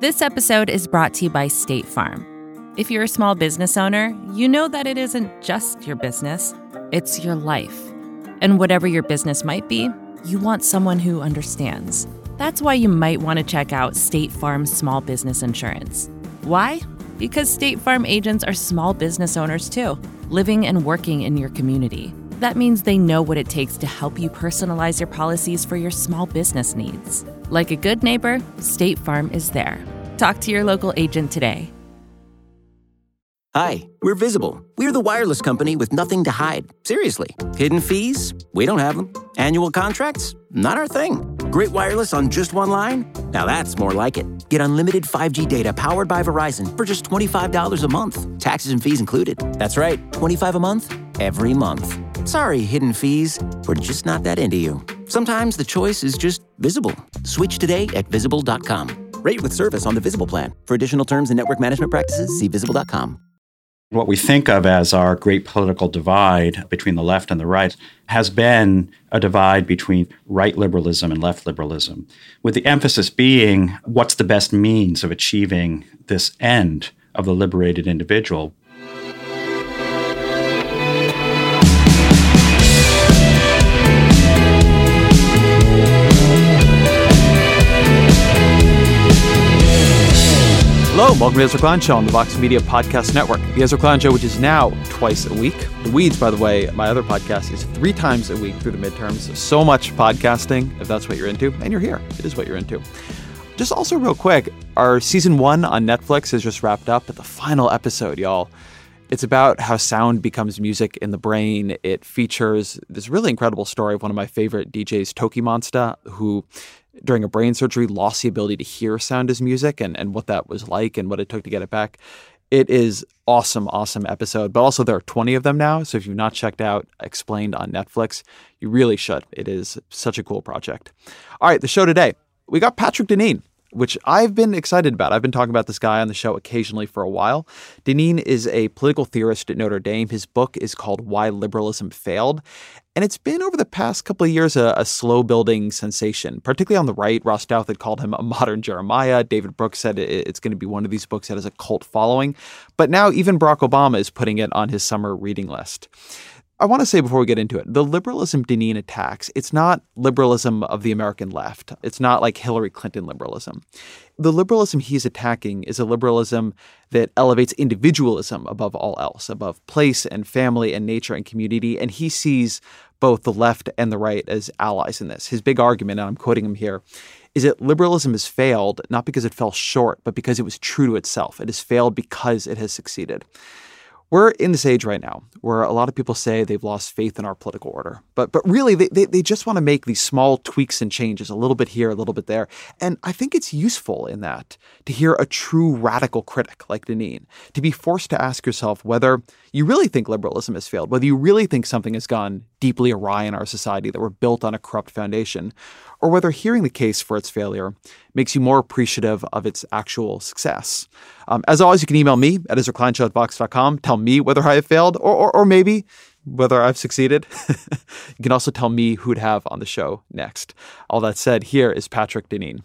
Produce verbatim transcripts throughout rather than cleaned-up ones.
This episode is brought to you by State Farm. If you're a small business owner, you know that it isn't just your business, it's your life. And whatever your business might be, you want someone who understands. That's why you might want to check out State Farm's small business insurance. Why? Because State Farm agents are small business owners too, living and working in your community. That means they know what it takes to help you personalize your policies for your small business needs. Like a good neighbor, State Farm is there. Talk to your local agent today. Hi, we're Visible. We're the wireless company with nothing to hide. Seriously. Hidden fees? We don't have them. Annual contracts? Not our thing. Great wireless on just one line? Now that's more like it. Get unlimited five G data powered by Verizon for just twenty-five dollars a month. Taxes and fees included. That's right, twenty-five dollars a month, every month. Sorry, hidden fees. We're just not that into you. Sometimes the choice is just Visible. Switch today at visible dot com. Rate with service on the Visible plan. For additional terms and network management practices, see visible dot com. What we think of as our great political divide between the left and the right has been a divide between right liberalism and left liberalism, with the emphasis being what's the best means of achieving this end of the liberated individual. Hello, welcome to the Ezra Klein Show on the Vox Media Podcast Network. The Ezra Klein Show, which is now twice a week. The Weeds, by the way, my other podcast, is three times a week through the midterms. So much podcasting, if that's what you're into, and you're here. It is what you're into. Just also real quick, our season one on Netflix has just wrapped up at the final episode, y'all. It's about how sound becomes music in the brain. It features this really incredible story of one of my favorite D Js, Toki Monsta, who during a brain surgery lost the ability to hear sound as music and, and what that was like and what it took to get it back. It is awesome, awesome episode. But also there are twenty of them now. So if you've not checked out Explained on Netflix, you really should. It is such a cool project. All right, the show today. We got Patrick Deneen, which I've been excited about. I've been talking about this guy on the show occasionally for a while. Deneen is a political theorist at Notre Dame. His book is called Why Liberalism Failed. And it's been over the past couple of years a, a slow-building sensation, particularly on the right. Ross Douthat had called him a modern Jeremiah. David Brooks said it, it's going to be one of these books that has a cult following. But now even Barack Obama is putting it on his summer reading list. I want to say before we get into it, the liberalism Deneen attacks, it's not liberalism of the American left. It's not like Hillary Clinton liberalism. The liberalism he's attacking is a liberalism that elevates individualism above all else, above place and family and nature and community. And he sees both the left and the right as allies in this. His big argument, and I'm quoting him here, is that liberalism has failed not because it fell short, but because it was true to itself. It has failed because it has succeeded. We're in this age right now where a lot of people say they've lost faith in our political order. But but really, they, they, they just want to make these small tweaks and changes, a little bit here, a little bit there. And I think it's useful in that to hear a true radical critic like Deneen, to be forced to ask yourself whether you really think liberalism has failed, whether you really think something has gone deeply awry in our society, that we're built on a corrupt foundation, or whether hearing the case for its failure makes you more appreciative of its actual success. Um, as always, you can email me at ezra klein show at vox dot com. Tell me whether I have failed or, or, or maybe whether I've succeeded. You can also tell me who'd have on the show next. All that said, here is Patrick Deneen.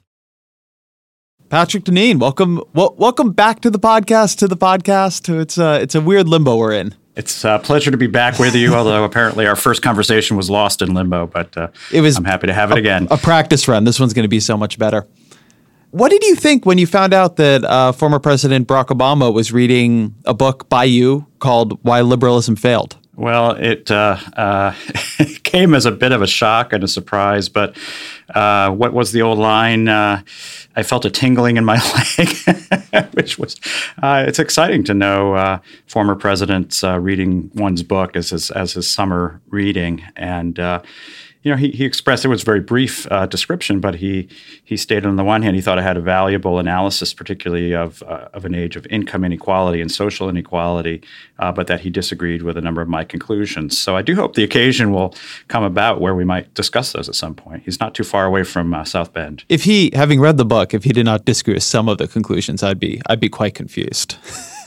Patrick Deneen, welcome well, welcome back to the podcast, to the podcast. It's, uh, it's a weird limbo we're in. It's a pleasure to be back with you, although apparently our first conversation was lost in limbo, but uh, it was I'm happy to have it a, again. A practice run. This one's going to be so much better. What did you think when you found out that uh, former President Barack Obama was reading a book by you called Why Liberalism Failed? Well, it uh, uh, came as a bit of a shock and a surprise, but uh, what was the old line? Uh, I felt a tingling in my leg, which was, uh, it's exciting to know uh, former presidents uh, reading one's book as his, as his summer reading. And, uh, you know, he, he expressed, it was a very brief uh, description, but he he stated on the one hand, he thought it had a valuable analysis, particularly of uh, of an age of income inequality and social inequality, uh, but that he disagreed with a number of my conclusions. So I do hope the occasion will come about where we might discuss those at some point. He's not too far away from uh, South Bend. If he, having read the book, if he did not disagree with some of the conclusions, I'd be I'd be quite confused.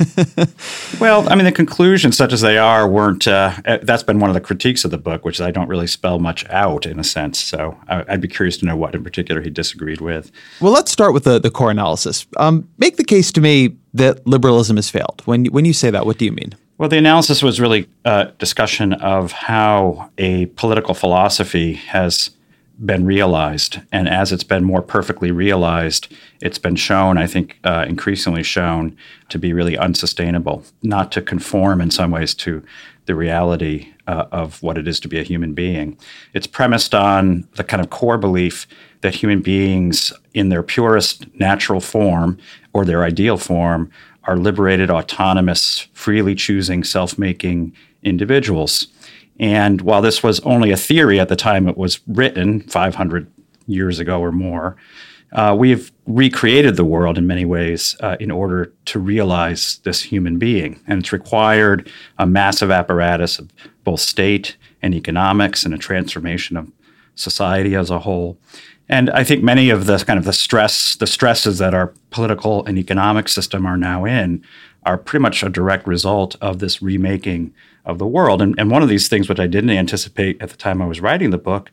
Well, I mean, the conclusions, such as they are, weren't, uh, that's been one of the critiques of the book, which I don't really spell much out in a sense. So I'd be curious to know what in particular he disagreed with. Well, let's start with the, the core analysis. Um, make the case to me that liberalism has failed. When, when you say that, what do you mean? Well, the analysis was really a discussion of how a political philosophy has been realized. And as it's been more perfectly realized, it's been shown, I think, uh, increasingly shown to be really unsustainable, not to conform in some ways to the reality uh, of what it is to be a human being. It's premised on the kind of core belief that human beings in their purest natural form or their ideal form are liberated, autonomous, freely choosing, self-making individuals. And while this was only a theory at the time it was written, five hundred years ago or more, uh, we've recreated the world in many ways uh, in order to realize this human being. And it's required a massive apparatus of both state and economics and a transformation of society as a whole. And I think many of the kind of the stress, the stresses that our political and economic system are now in are pretty much a direct result of this remaking of the world. And, and one of these things, which I didn't anticipate at the time I was writing the book,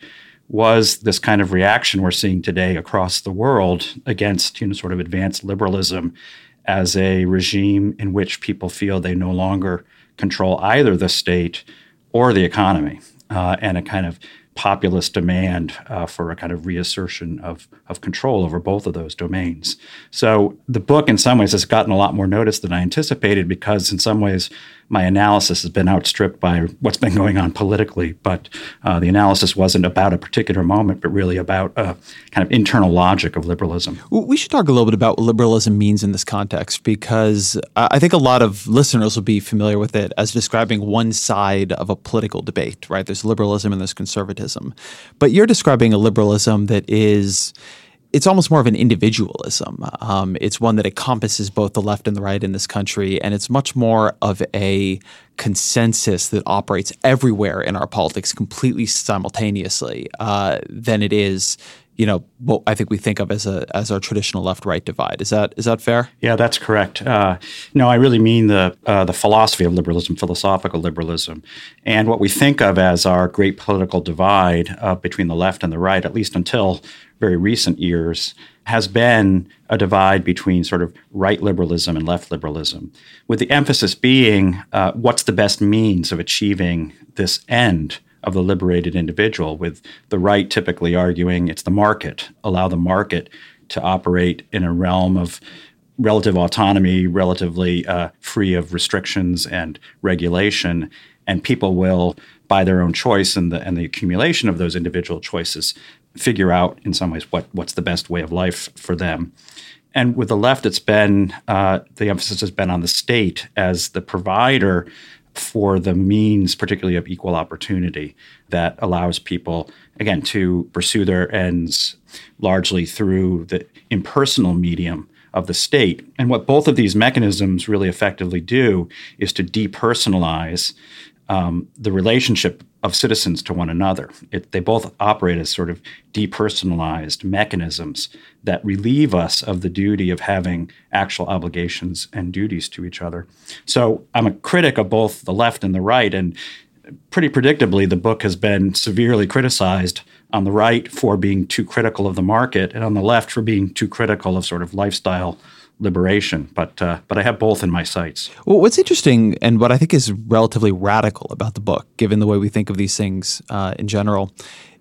was this kind of reaction we're seeing today across the world against, you know, sort of advanced liberalism as a regime in which people feel they no longer control either the state or the economy, uh, and a kind of populist demand uh, for a kind of reassertion of, of control over both of those domains. So the book, in some ways, has gotten a lot more notice than I anticipated because, in some ways, my analysis has been outstripped by what's been going on politically. But uh, the analysis wasn't about a particular moment, but really about a kind of internal logic of liberalism. We should talk a little bit about what liberalism means in this context, because I think a lot of listeners will be familiar with it as describing one side of a political debate, right? There's liberalism and there's conservatism. But you're describing a liberalism that is it's almost more of an individualism. Um, it's one that encompasses both the left and the right in this country, and it's much more of a consensus that operates everywhere in our politics completely simultaneously uh, than it is, you know, what I think we think of as a as our traditional left-right divide. Is that is that fair? Yeah, that's correct. Uh, no, I really mean the uh, the philosophy of liberalism, philosophical liberalism, and what we think of as our great political divide uh, between the left and the right, at least until very recent years, has been a divide between sort of right liberalism and left liberalism, with the emphasis being uh, what's the best means of achieving this end of the liberated individual, with the right typically arguing it's the market, allow the market to operate in a realm of relative autonomy, relatively uh, free of restrictions and regulation, and people will, by their own choice and the and the accumulation of those individual choices, figure out in some ways what what's the best way of life for them. And with the left, it's been uh, the emphasis has been on the state as the provider for the means, particularly of equal opportunity, that allows people, again, to pursue their ends largely through the impersonal medium of the state. And what both of these mechanisms really effectively do is to depersonalize um, the relationship of citizens to one another. It, they both operate as sort of depersonalized mechanisms that relieve us of the duty of having actual obligations and duties to each other. So I'm a critic of both the left and the right, and pretty predictably, the book has been severely criticized on the right for being too critical of the market, and on the left for being too critical of sort of lifestyle liberation, but uh, but I have both in my sights. Well, what's interesting and what I think is relatively radical about the book, given the way we think of these things uh, in general,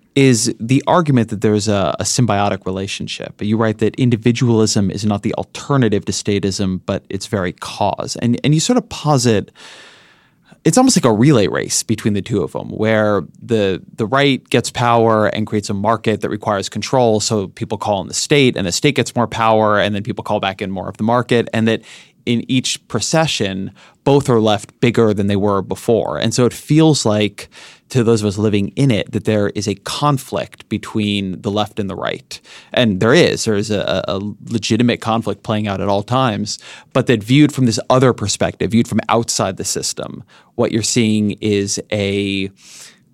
is the argument that there's a, a symbiotic relationship. You write that individualism is not the alternative to statism, but its very cause. And and you sort of posit it's almost like a relay race between the two of them, where the the right gets power and creates a market that requires control, so people call in the state, and the state gets more power, and then people call back in more of the market, and that in each procession, both are left bigger than they were before. And so it feels like, to those of us living in it, that there is a conflict between the left and the right. And there is. There is a, a legitimate conflict playing out at all times. But that viewed from this other perspective, viewed from outside the system, what you're seeing is a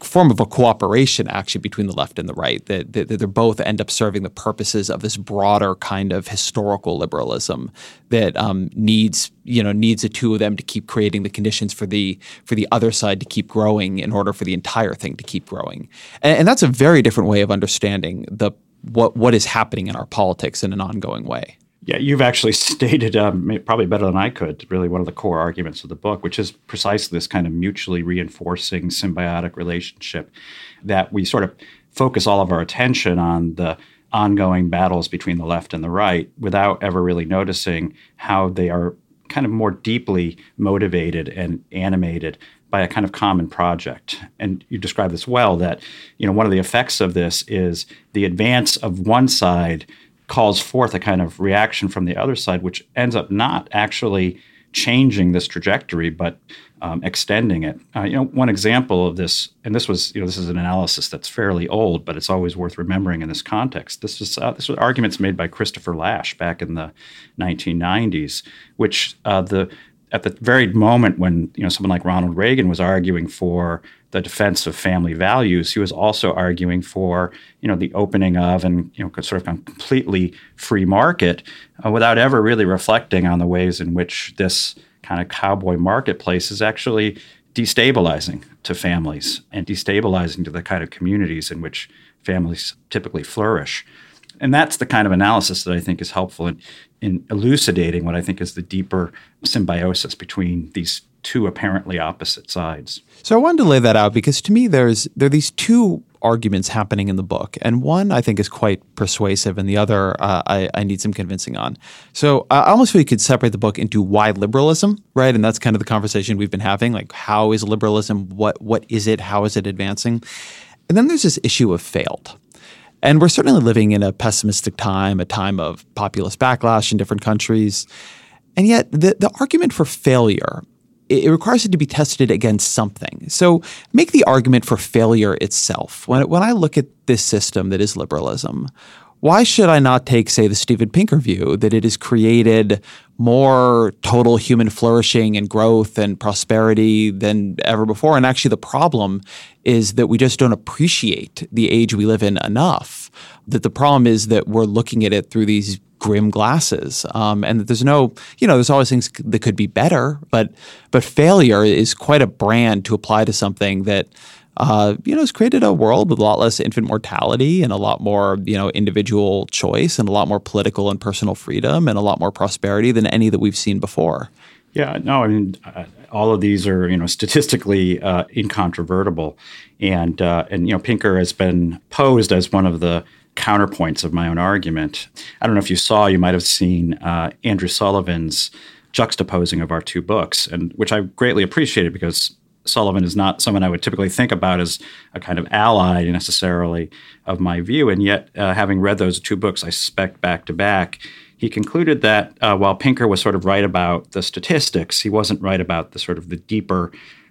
form of a cooperation actually between the left and the right, that, that, that they both end up serving the purposes of this broader kind of historical liberalism that um, needs you know needs the two of them to keep creating the conditions for the for the other side to keep growing in order for the entire thing to keep growing. And, and that's a very different way of understanding the what what is happening in our politics in an ongoing way. Yeah, you've actually stated um, probably better than I could, really one of the core arguments of the book, which is precisely this kind of mutually reinforcing symbiotic relationship that we sort of focus all of our attention on the ongoing battles between the left and the right without ever really noticing how they are kind of more deeply motivated and animated by a kind of common project. And you describe this well, that you know one of the effects of this is the advance of one side calls forth a kind of reaction from the other side, which ends up not actually changing this trajectory, but um, extending it. Uh, you know, one example of this, and this was, you know, this is an analysis that's fairly old, but it's always worth remembering in this context. This was uh, this was arguments made by Christopher Lasch back in the nineteen nineties, which uh, the at the very moment when you know someone like Ronald Reagan was arguing for the defense of family values, he was also arguing for you know the opening of and you know sort of a completely free market uh, without ever really reflecting on the ways in which this kind of cowboy marketplace is actually destabilizing to families and destabilizing to the kind of communities in which families typically flourish. And that's the kind of analysis that I think is helpful in, in elucidating what I think is the deeper symbiosis between these two apparently opposite sides. So I wanted to lay that out because to me there's there are these two arguments happening in the book, and one I think is quite persuasive, and the other uh, I, I need some convincing on. So uh, I almost feel you could separate the book into why liberalism, right? And that's kind of the conversation we've been having, like how is liberalism, what what is it, how is it advancing? And then there's this issue of failed. And we're certainly living in a pessimistic time, a time of populist backlash in different countries. And yet the, the argument for failure, it, it requires it to be tested against something. So make the argument for failure itself. When, when I look at this system that is liberalism, why should I not take, say, the Steven Pinker view that it has created more total human flourishing and growth and prosperity than ever before? And actually the problem is that we just don't appreciate the age we live in enough. That the problem is that we're looking at it through these grim glasses, um, and that there's no, you know, there's always things that could be better, but but failure is quite a brand to apply to something that Uh, you know, has created a world with a lot less infant mortality and a lot more, you know, individual choice and a lot more political and personal freedom and a lot more prosperity than any that we've seen before. Yeah, no, I mean, uh, all of these are, you know, statistically uh, incontrovertible. And, uh, and, you know, Pinker has been posed as one of the counterpoints of my own argument. I don't know if you saw, you might have seen uh, Andrew Sullivan's juxtaposing of our two books, and which I greatly appreciated because Sullivan is not someone I would typically think about as a kind of ally necessarily of my view. And yet, uh, having read those two books, I suspect back to back, he concluded that uh, while Pinker was sort of right about the statistics, he wasn't right about the sort of the deeper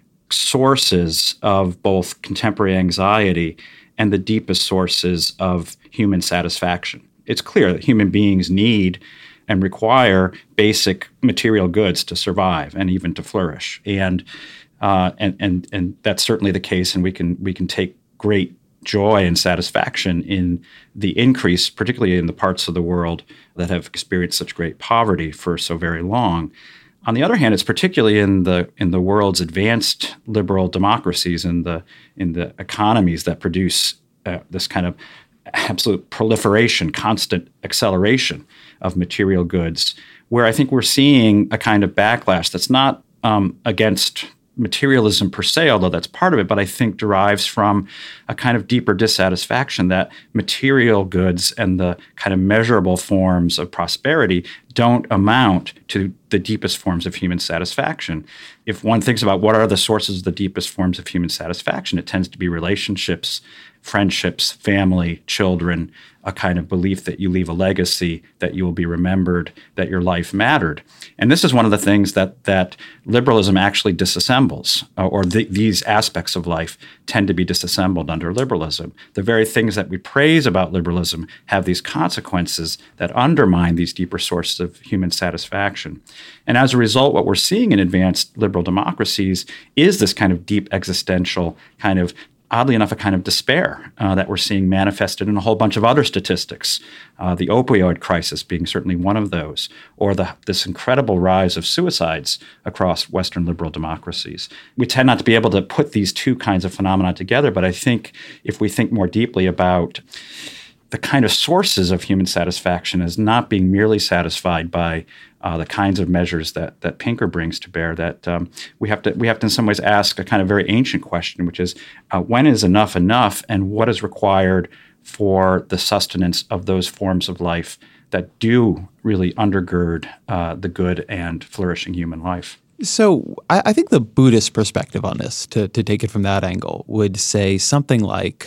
sources of both contemporary anxiety and the deepest sources of human satisfaction. It's clear that human beings need and require basic material goods to survive and even to flourish. And Uh, and and and that's certainly the case, and we can we can take great joy and satisfaction in the increase, particularly in the parts of the world that have experienced such great poverty for so very long. On the other hand, it's particularly in the in the world's advanced liberal democracies and the in the economies that produce uh, this kind of absolute proliferation, constant acceleration of material goods, where I think we're seeing a kind of backlash that's not um, against materialism per se, although that's part of it, but I think derives from a kind of deeper dissatisfaction that material goods and the kind of measurable forms of prosperity don't amount to the deepest forms of human satisfaction. If one thinks about what are the sources of the deepest forms of human satisfaction, it tends to be relationships, friendships, family, children, a kind of belief that you leave a legacy, that you will be remembered, that your life mattered. And this is one of the things that that liberalism actually disassembles, uh, or the, these aspects of life tend to be disassembled under liberalism. The very things that we praise about liberalism have these consequences that undermine these deeper sources of human satisfaction. And as a result, what we're seeing in advanced liberal democracies is this kind of deep existential kind of oddly enough, a kind of despair uh, that we're seeing manifested in a whole bunch of other statistics, uh, the opioid crisis being certainly one of those, or the, this incredible rise of suicides across Western liberal democracies. We tend not to be able to put these two kinds of phenomena together, but I think if we think more deeply about the kind of sources of human satisfaction as not being merely satisfied by uh, the kinds of measures that that Pinker brings to bear, that um, we have to we have to in some ways ask a kind of very ancient question, which is uh, when is enough enough, and what is required for the sustenance of those forms of life that do really undergird uh, the good and flourishing human life. So I, I think the Buddhist perspective on this, to to take it from that angle, would say something like,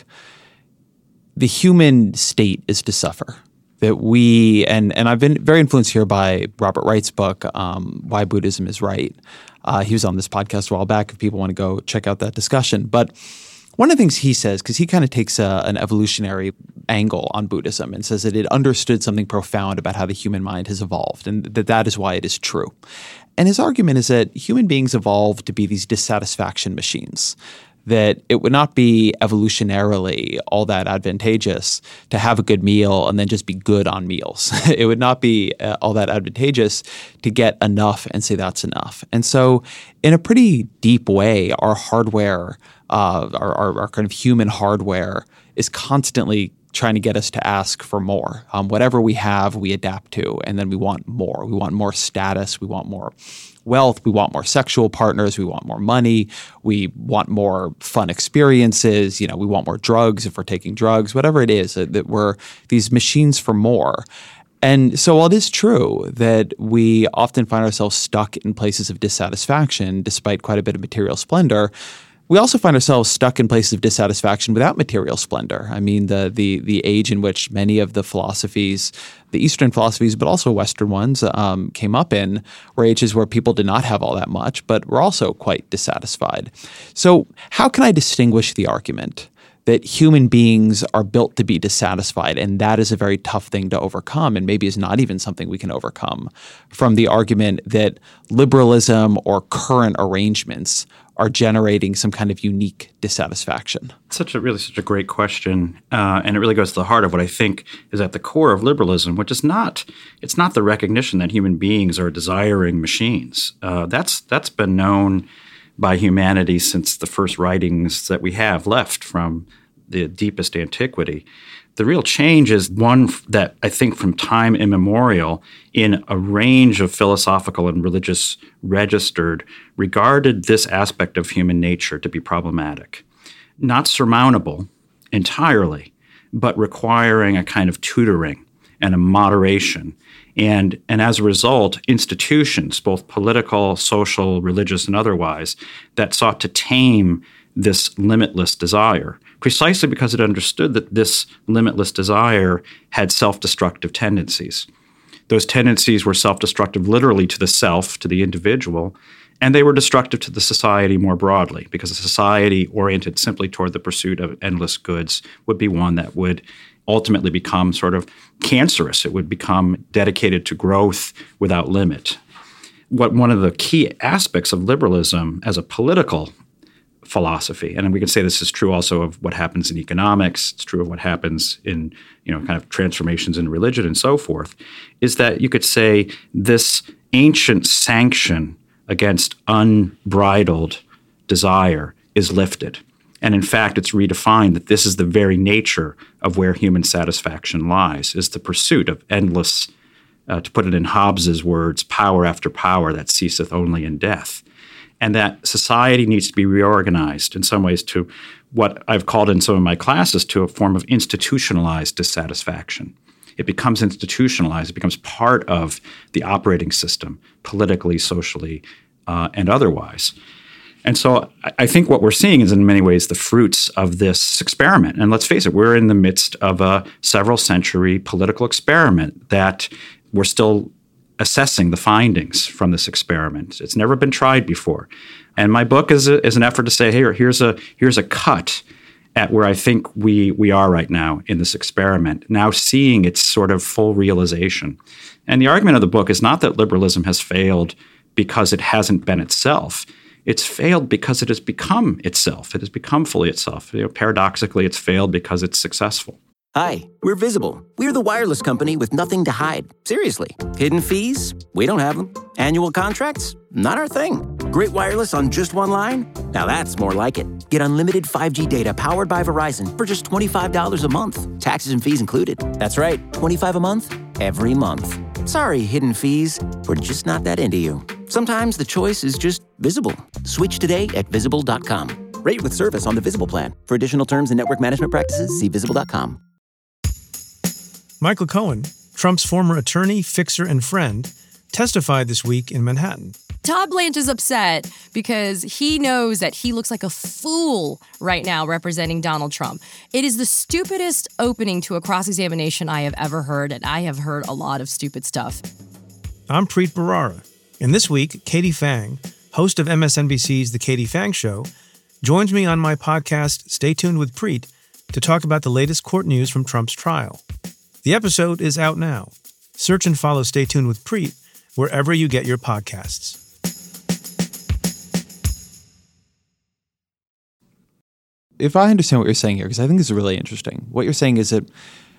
the human state is to suffer. That we, and, and I've been very influenced here by Robert Wright's book, um, Why Buddhism is Right. Uh, he was on this podcast a while back if people want to go check out that discussion. But one of the things he says, because he kind of takes a, an evolutionary angle on Buddhism and says that it understood something profound about how the human mind has evolved and that that is why it is true. And his argument is that human beings evolved to be these dissatisfaction machines, that it would not be evolutionarily all that advantageous to have a good meal and then just be good on meals. It would not be uh, all that advantageous to get enough and say that's enough. And so in a pretty deep way, our hardware, uh, our, our, our kind of human hardware is constantly trying to get us to ask for more. Um, whatever we have, we adapt to, and then we want more. We want more status. We want more wealth. We want more sexual partners. We want more money. We want more fun experiences. You know, we want more drugs if we're taking drugs, whatever it is, that we're these machines for more. And so while it is true that we often find ourselves stuck in places of dissatisfaction despite quite a bit of material splendor, we also find ourselves stuck in places of dissatisfaction without material splendor. I mean, the the the age in which many of the philosophies, the Eastern philosophies, but also Western ones, um, came up in were ages where people did not have all that much, but were also quite dissatisfied. So how can I distinguish the argument that human beings are built to be dissatisfied, and that is a very tough thing to overcome, and maybe is not even something we can overcome, from the argument that liberalism or current arrangements are generating some kind of unique dissatisfaction? Such a really such a great question, uh, and it really goes to the heart of what I think is at the core of liberalism, which is not it's not the recognition that human beings are desiring machines. Uh, that's that's been known by humanity since the first writings that we have left from the deepest antiquity. The real change is one that I think from time immemorial in a range of philosophical and religious registered regarded this aspect of human nature to be problematic. Not surmountable entirely, but requiring a kind of tutoring and a moderation. And, and as a result, institutions, both political, social, religious, and otherwise, that sought to tame this limitless desire, precisely because it understood that this limitless desire had self-destructive tendencies. Those tendencies were self-destructive literally to the self, to the individual, and they were destructive to the society more broadly, because a society oriented simply toward the pursuit of endless goods would be one that would ultimately become sort of cancerous. It would become dedicated to growth without limit. What one of the key aspects of liberalism as a political philosophy, and we can say this is true also of what happens in economics, it's true of what happens in, you know, kind of transformations in religion and so forth, is that you could say this ancient sanction against unbridled desire is lifted. And in fact, it's redefined that this is the very nature of where human satisfaction lies, is the pursuit of endless, uh, to put it in Hobbes's words, power after power that ceaseth only in death. And that society needs to be reorganized in some ways to what I've called in some of my classes to a form of institutionalized dissatisfaction. It becomes institutionalized. It becomes part of the operating system, politically, socially, uh, and otherwise. And so I think what we're seeing is in many ways the fruits of this experiment. And let's face it, we're in the midst of a several century political experiment that we're still assessing the findings from this experiment. It's never been tried before. And my book is, a, is an effort to say, hey, here's a here's a cut at where I think we we are right now in this experiment, now seeing its sort of full realization. And the argument of the book is not that liberalism has failed because it hasn't been itself. It's failed because it has become itself. It has become fully itself. You know, paradoxically, it's failed because it's successful. Hi, we're Visible. We're the wireless company with nothing to hide. Seriously. Hidden fees? We don't have them. Annual contracts? Not our thing. Great wireless on just one line? Now that's more like it. Get unlimited five G data powered by Verizon for just twenty-five dollars a month. Taxes and fees included. That's right, twenty-five dollars a month, every month. Sorry, hidden fees. We're just not that into you. Sometimes the choice is just Visible. Switch today at visible dot com. Rate with service on the Visible plan. For additional terms and network management practices, see visible dot com. Michael Cohen, Trump's former attorney, fixer, and friend, testified this week in Manhattan. Todd Blanche is upset because he knows that he looks like a fool right now representing Donald Trump. It is the stupidest opening to a cross-examination I have ever heard, and I have heard a lot of stupid stuff. I'm Preet Bharara, and this week, Katie Phang, host of M S N B C's The Katie Phang Show, joins me on my podcast, Stay Tuned with Preet, to talk about the latest court news from Trump's trial. The episode is out now. Search and follow Stay Tuned with Preet wherever you get your podcasts. If I understand what you're saying here, because I think this is really interesting, what you're saying is that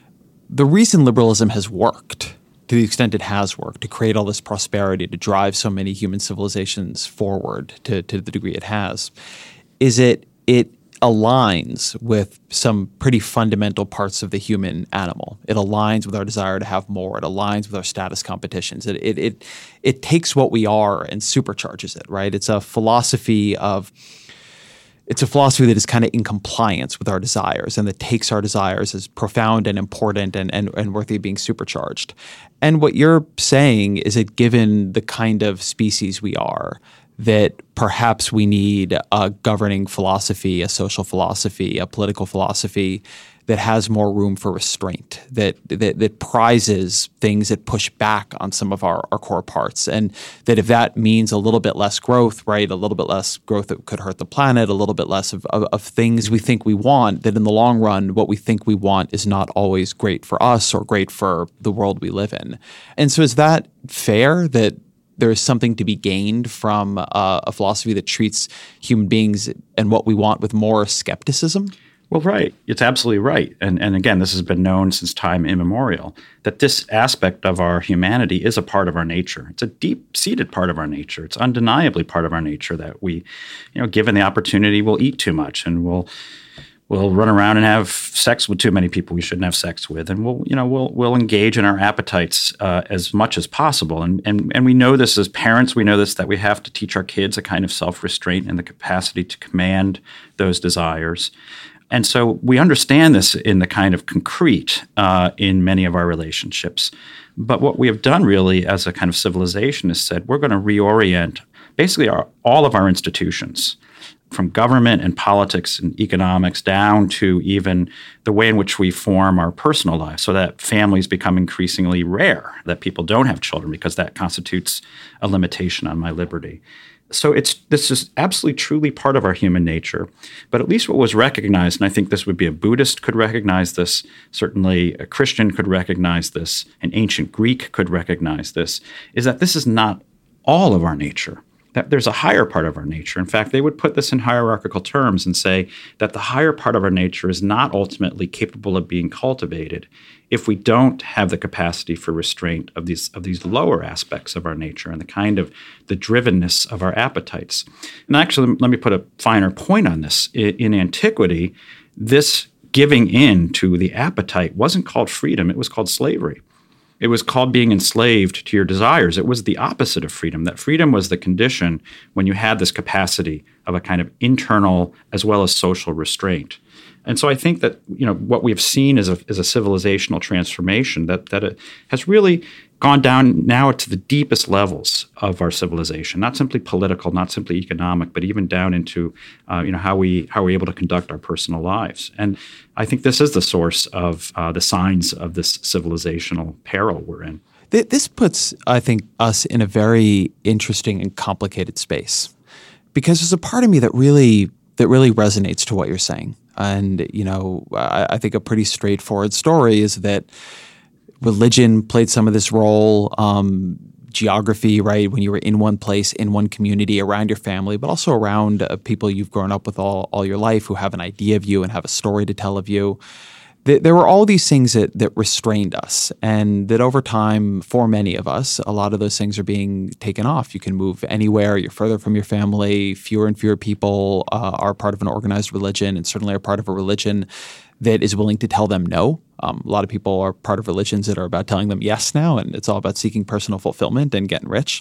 the reason liberalism has worked, to the extent it has worked, to create all this prosperity, to drive so many human civilizations forward to, to the degree it has, is it it aligns with some pretty fundamental parts of the human animal. It aligns with our desire to have more. It aligns with our status competitions. It it it, it takes what we are and supercharges it, right? It's a philosophy of It's a philosophy that is kind of in compliance with our desires and that takes our desires as profound and important and, and, and worthy of being supercharged. And what you're saying is that given the kind of species we are, that perhaps we need a governing philosophy, a social philosophy, a political philosophy that has more room for restraint, that that, that prizes things that push back on some of our, our core parts. And that if that means a little bit less growth, right, a little bit less growth that could hurt the planet, a little bit less of, of, of things we think we want, that in the long run, what we think we want is not always great for us or great for the world we live in. And so is that fair, that there is something to be gained from uh, a philosophy that treats human beings and what we want with more skepticism? Well, right. It's absolutely right. And and again, this has been known since time immemorial, that this aspect of our humanity is a part of our nature. It's a deep-seated part of our nature. It's undeniably part of our nature that we, you know, given the opportunity, we'll eat too much and we'll we'll run around and have sex with too many people we shouldn't have sex with, and we'll you know we'll we'll engage in our appetites uh, as much as possible. And and and we know this as parents. We know this, that we have to teach our kids a kind of self-restraint and the capacity to command those desires. And so we understand this in the kind of concrete uh, in many of our relationships. But what we have done really as a kind of civilization is said we're going to reorient basically our, all of our institutions, from government and politics and economics down to even the way in which we form our personal lives, so that families become increasingly rare, that people don't have children because that constitutes a limitation on my liberty. So it's this is absolutely truly part of our human nature. But at least what was recognized, and I think this would be a Buddhist could recognize this, certainly a Christian could recognize this, an ancient Greek could recognize this, is that this is not all of our nature. That there's a higher part of our nature. In fact, they would put this in hierarchical terms and say that the higher part of our nature is not ultimately capable of being cultivated if we don't have the capacity for restraint of these of these lower aspects of our nature and the kind of the drivenness of our appetites. And actually, let me put a finer point on this. In, in antiquity, this giving in to the appetite wasn't called freedom, it was called slavery. It was called being enslaved to your desires. It was the opposite of freedom. That freedom was the condition when you had this capacity of a kind of internal as well as social restraint. And so I think that, you know, what we've seen is a, is a civilizational transformation that, that it has really gone down now to the deepest levels of our civilization, not simply political, not simply economic, but even down into, uh, you know, how we how we're able to conduct our personal lives. And I think this is the source of uh, the signs of this civilizational peril we're in. This puts, I think, us in a very interesting and complicated space, because there's a part of me that really that really resonates to what you're saying. And, you know, I, I think a pretty straightforward story is that religion played some of this role. Um, geography, right? When you were in one place, in one community, around your family, but also around uh, people you've grown up with all, all your life who have an idea of you and have a story to tell of you. Th- there were all these things that, that restrained us, and that over time, for many of us, a lot of those things are being taken off. You can move anywhere, you're further from your family, fewer and fewer people uh, are part of an organized religion and certainly are part of a religion that is willing to tell them no. Um, a lot of people are part of religions that are about telling them yes now, and it's all about seeking personal fulfillment and getting rich.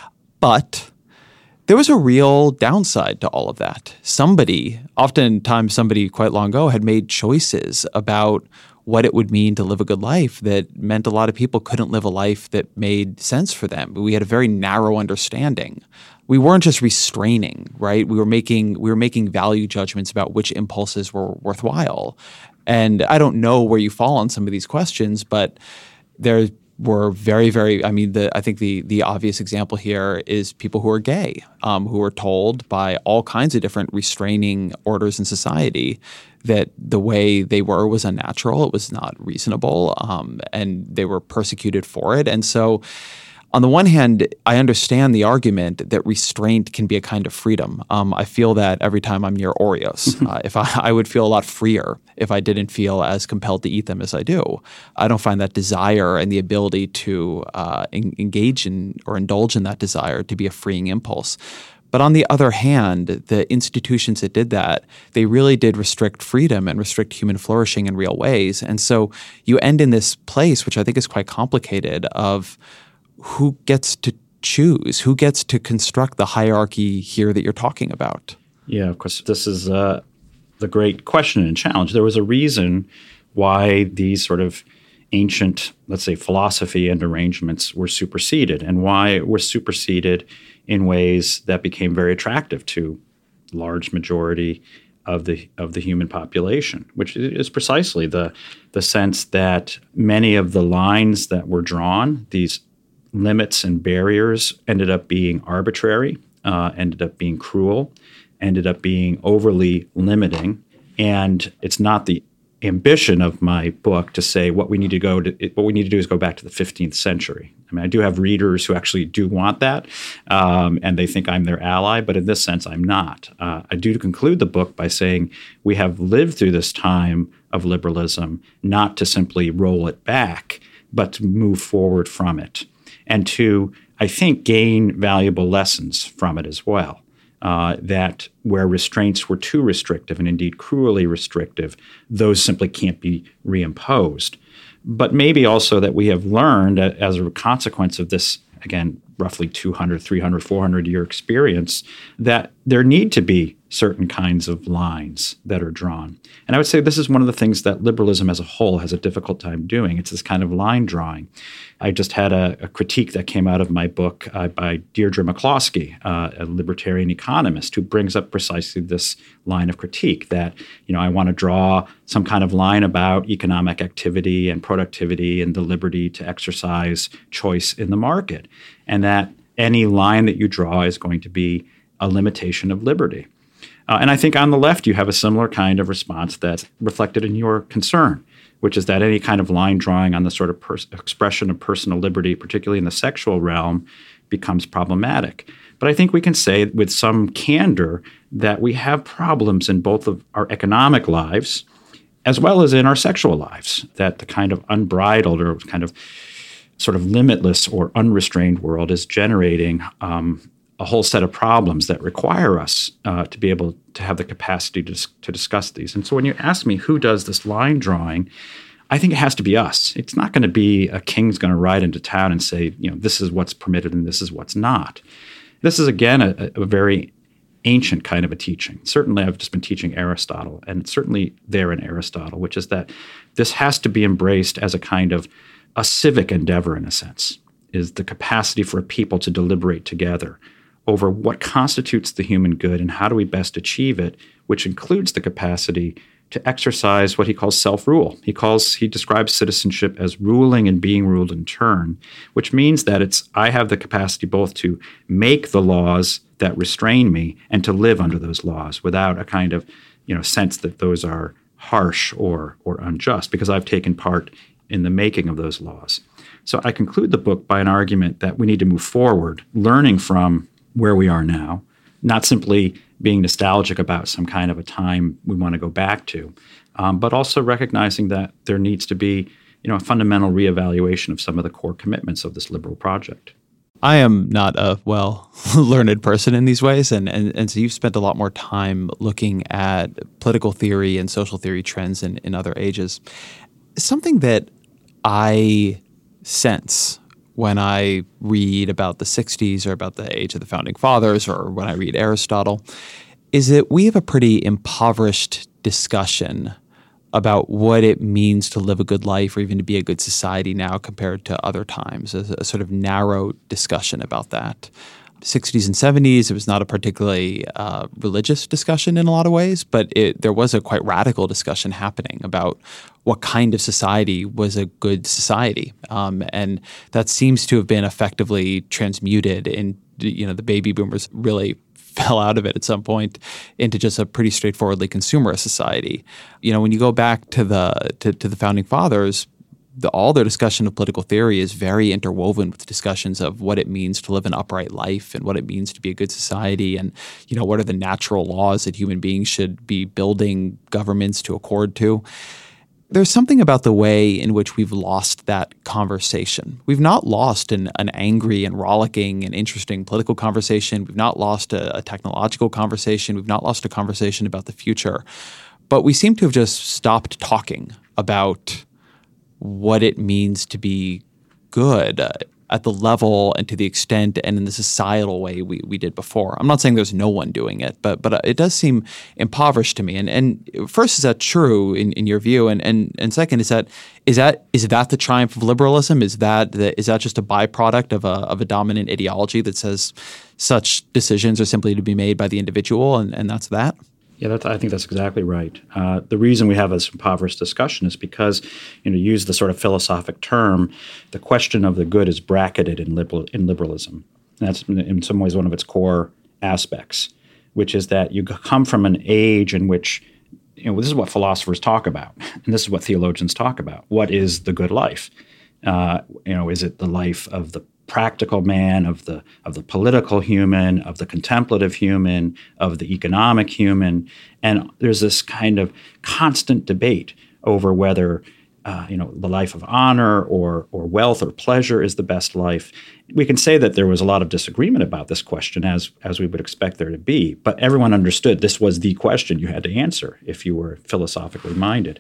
But there was a real downside to all of that. Somebody, oftentimes somebody quite long ago, had made choices about what it would mean to live a good life that meant a lot of people couldn't live a life that made sense for them. We had a very narrow understanding. We weren't just restraining, right? We were making we were making value judgments about which impulses were worthwhile. And I don't know where you fall on some of these questions, but there were very, very, I mean, the, I think the the obvious example here is people who are gay, um, who were told by all kinds of different restraining orders in society that the way they were was unnatural, it was not reasonable, um, and they were persecuted for it. And so on the one hand, I understand the argument that restraint can be a kind of freedom. Um, I feel that every time I'm near Oreos. uh, if I, I would feel a lot freer if I didn't feel as compelled to eat them as I do. I don't find that desire and the ability to uh, en- engage in or indulge in that desire to be a freeing impulse. But on the other hand, the institutions that did that, they really did restrict freedom and restrict human flourishing in real ways. And so you end in this place, which I think is quite complicated, of who gets to choose? Who gets to construct the hierarchy here that you're talking about? Yeah, of course. This is uh, the great question and challenge. There was a reason why these sort of ancient, let's say, philosophy and arrangements were superseded, and why it was superseded in ways that became very attractive to large majority of the of the human population, which is precisely the the sense that many of the lines that were drawn, these limits and barriers, ended up being arbitrary, uh, ended up being cruel, ended up being overly limiting. And it's not the ambition of my book to say what we need to go to, what we need to do is go back to the fifteenth century. I mean, I do have readers who actually do want that, um, and they think I'm their ally, but in this sense, I'm not. Uh, I do conclude the book by saying we have lived through this time of liberalism, not to simply roll it back, but to move forward from it, and to, I think, gain valuable lessons from it as well. Uh, that where restraints were too restrictive and indeed cruelly restrictive, those simply can't be reimposed. But maybe also that we have learned uh, as a consequence of this, again, roughly two hundred, three hundred, four hundred year experience, that there need to be certain kinds of lines that are drawn. And I would say this is one of the things that liberalism as a whole has a difficult time doing. It's this kind of line drawing. I just had a, a critique that came out of my book uh, by Deirdre McCloskey, uh, a libertarian economist, who brings up precisely this line of critique that, you know, I want to draw some kind of line about economic activity and productivity and the liberty to exercise choice in the market, and that any line that you draw is going to be a limitation of liberty. Uh, and I think on the left, you have a similar kind of response that's reflected in your concern, which is that any kind of line drawing on the sort of pers- expression of personal liberty, particularly in the sexual realm, becomes problematic. But I think we can say with some candor that we have problems in both of our economic lives as well as in our sexual lives, that the kind of unbridled or kind of sort of limitless or unrestrained world is generating um, a whole set of problems that require us uh, to be able to have the capacity to, dis- to discuss these. And so when you ask me who does this line drawing, I think it has to be us. It's not going to be a king's going to ride into town and say, you know, this is what's permitted and this is what's not. This is, again, a, a very ancient kind of a teaching. Certainly, I've just been teaching Aristotle, and it's certainly there in Aristotle, which is that this has to be embraced as a kind of a civic endeavor, in a sense, is the capacity for a people to deliberate together over what constitutes the human good and how do we best achieve it, which includes the capacity to exercise what he calls self-rule. He calls, he describes citizenship as ruling and being ruled in turn, which means that it's, I have the capacity both to make the laws that restrain me and to live under those laws without a kind of, you know, sense that those are harsh or or unjust, because I've taken part in the making of those laws. So I conclude the book by an argument that we need to move forward, learning from where we are now, not simply being nostalgic about some kind of a time we want to go back to, um, but also recognizing that there needs to be, you know, a fundamental reevaluation of some of the core commitments of this liberal project. I am not a well-learned person in these ways, and, and and so you've spent a lot more time looking at political theory and social theory trends in, in other ages. Something that I sense when I read about the sixties or about the age of the Founding Fathers or when I read Aristotle is that we have a pretty impoverished discussion about what it means to live a good life or even to be a good society now compared to other times, a, a sort of narrow discussion about that. sixties and seventies, it was not a particularly uh, religious discussion in a lot of ways, but it, there was a quite radical discussion happening about what kind of society was a good society. Um, and that seems to have been effectively transmuted in, you know, the baby boomers really fell out of it at some point into just a pretty straightforwardly consumerist society. You know, when you go back to the to, to the Founding Fathers, the, all their discussion of political theory is very interwoven with discussions of what it means to live an upright life and what it means to be a good society and, you know, what are the natural laws that human beings should be building governments to accord to. There's something about the way in which we've lost that conversation. We've not lost an, an angry and rollicking and interesting political conversation. We've not lost a, a technological conversation. We've not lost a conversation about the future. But we seem to have just stopped talking about what it means to be good uh, at the level and to the extent and in the societal way we, we did before. I'm not saying there's no one doing it, but but it does seem impoverished to me. And and first, is that true in, in your view? And and and second, is that is that is that the triumph of liberalism? Is that the, is that just a byproduct of a of a dominant ideology that says such decisions are simply to be made by the individual, and, and that's that? Yeah, that's, I think that's exactly right. Uh, the reason we have this impoverished discussion is because, you know, use the sort of philosophic term, the question of the good is bracketed in liberal in liberalism. And that's in some ways one of its core aspects, which is that you come from an age in which, you know, this is what philosophers talk about, and this is what theologians talk about. What is the good life? Uh, you know, is it the life of the practical man, of the of the political human, of the contemplative human, of the economic human? And there's this kind of constant debate over whether uh, you know the life of honor or or wealth or pleasure is the best life. We can say that there was a lot of disagreement about this question, as as we would expect there to be, but everyone understood this was the question you had to answer if you were philosophically minded.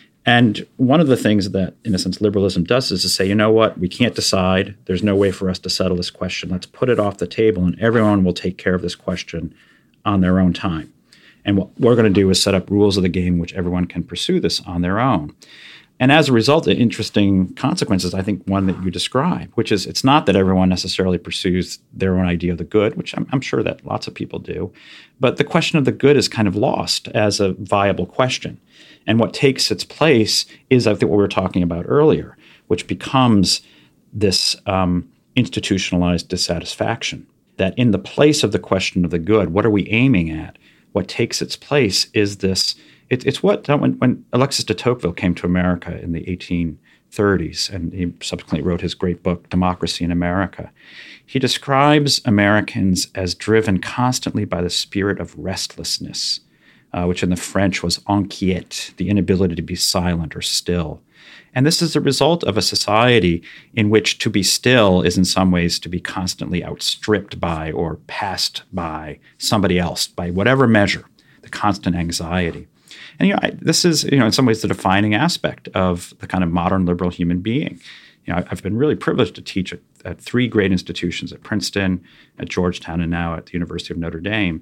And one of the things that, in a sense, liberalism does is to say, you know what, we can't decide. There's no way for us to settle this question. Let's put it off the table, and everyone will take care of this question on their own time. And what we're going to do is set up rules of the game in which everyone can pursue this on their own. And as a result, the interesting consequences, I think, one that you describe, which is it's not that everyone necessarily pursues their own idea of the good, which I'm, I'm sure that lots of people do, but the question of the good is kind of lost as a viable question. And what takes its place is, I think, what we were talking about earlier, which becomes this um, institutionalized dissatisfaction, that in the place of the question of the good, what are we aiming at? What takes its place is this. It, it's what, when, when Alexis de Tocqueville came to America in the eighteen thirties, and he subsequently wrote his great book, Democracy in America, he describes Americans as driven constantly by the spirit of restlessness, Uh, which in the French was inquiète, the inability to be silent or still. And this is a result of a society in which to be still is in some ways to be constantly outstripped by or passed by somebody else, by whatever measure, the constant anxiety. And you know, I, this is, you know, in some ways the defining aspect of the kind of modern liberal human being. You know, I've been really privileged to teach at, at three great institutions, at Princeton, at Georgetown, and now at the University of Notre Dame.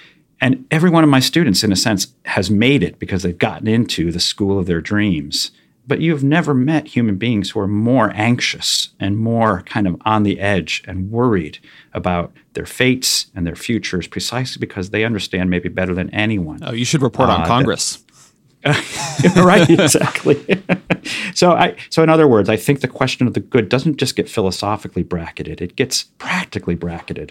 And every one of my students, in a sense, has made it because they've gotten into the school of their dreams. But you've never met human beings who are more anxious and more kind of on the edge and worried about their fates and their futures, precisely because they understand maybe better than anyone. Oh, you should report on uh, Congress. That, right, exactly. so, I, so in other words, I think the question of the good doesn't just get philosophically bracketed; it gets practically bracketed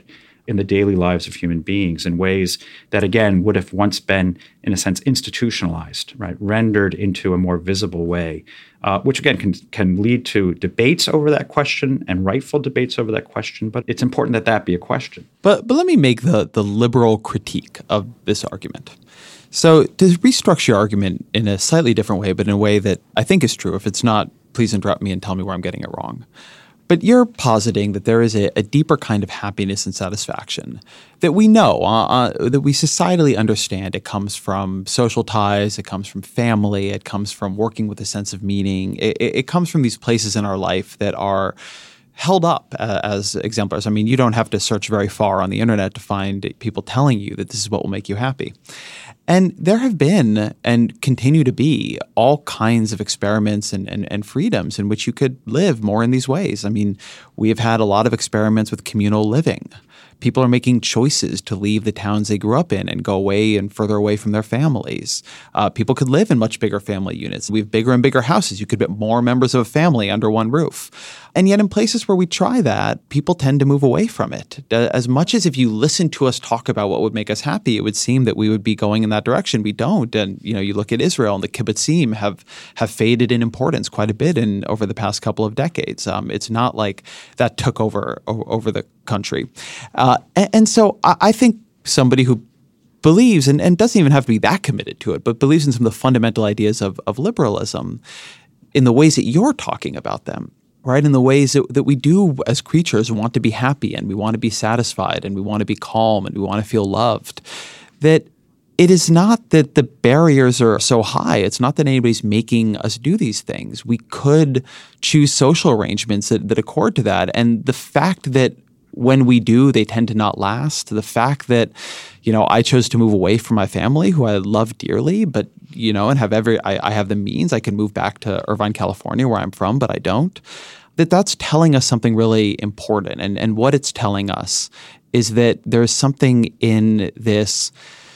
in the daily lives of human beings in ways that, again, would have once been, in a sense, institutionalized, right, rendered into a more visible way, uh, which, again, can, can lead to debates over that question and rightful debates over that question. But it's important that that be a question. But, but let me make the, the liberal critique of this argument. So to restructure your argument in a slightly different way, but in a way that I think is true, if it's not, please interrupt me and tell me where I'm getting it wrong. But you're positing that there is a, a deeper kind of happiness and satisfaction that we know, uh, uh, that we societally understand. It comes from social ties, it comes from family, it comes from working with a sense of meaning. It, it, it comes from these places in our life that are held up uh, as exemplars. I mean, you don't have to search very far on the internet to find people telling you that this is what will make you happy. And there have been and continue to be all kinds of experiments and, and, and freedoms in which you could live more in these ways. I mean, we have had a lot of experiments with communal living. People are making choices to leave the towns they grew up in and go away and further away from their families. Uh, people could live in much bigger family units. We have bigger and bigger houses. You could get more members of a family under one roof. And yet in places where we try that, people tend to move away from it. As much as if you listen to us talk about what would make us happy, it would seem that we would be going in that direction. We don't. And, you know, you look at Israel and the kibbutzim have, have faded in importance quite a bit in over the past couple of decades. Um, it's not like that took over, over the country. Uh, and, and so I, I think somebody who believes, and, and doesn't even have to be that committed to it, but believes in some of the fundamental ideas of, of liberalism in the ways that you're talking about them, right? In the ways that, that we do as creatures want to be happy and we want to be satisfied and we want to be calm and we want to feel loved, that it is not that the barriers are so high. It's not that anybody's making us do these things. We could choose social arrangements that, that accord to that. And the fact that when we do, they tend to not last. The fact that, you know, I chose to move away from my family, who I love dearly, but, you know, and have every, I, I have the means. I can move back to Irvine, California, where I'm from, but I don't. That that's telling us something really important. And, and what it's telling us is that there's something in this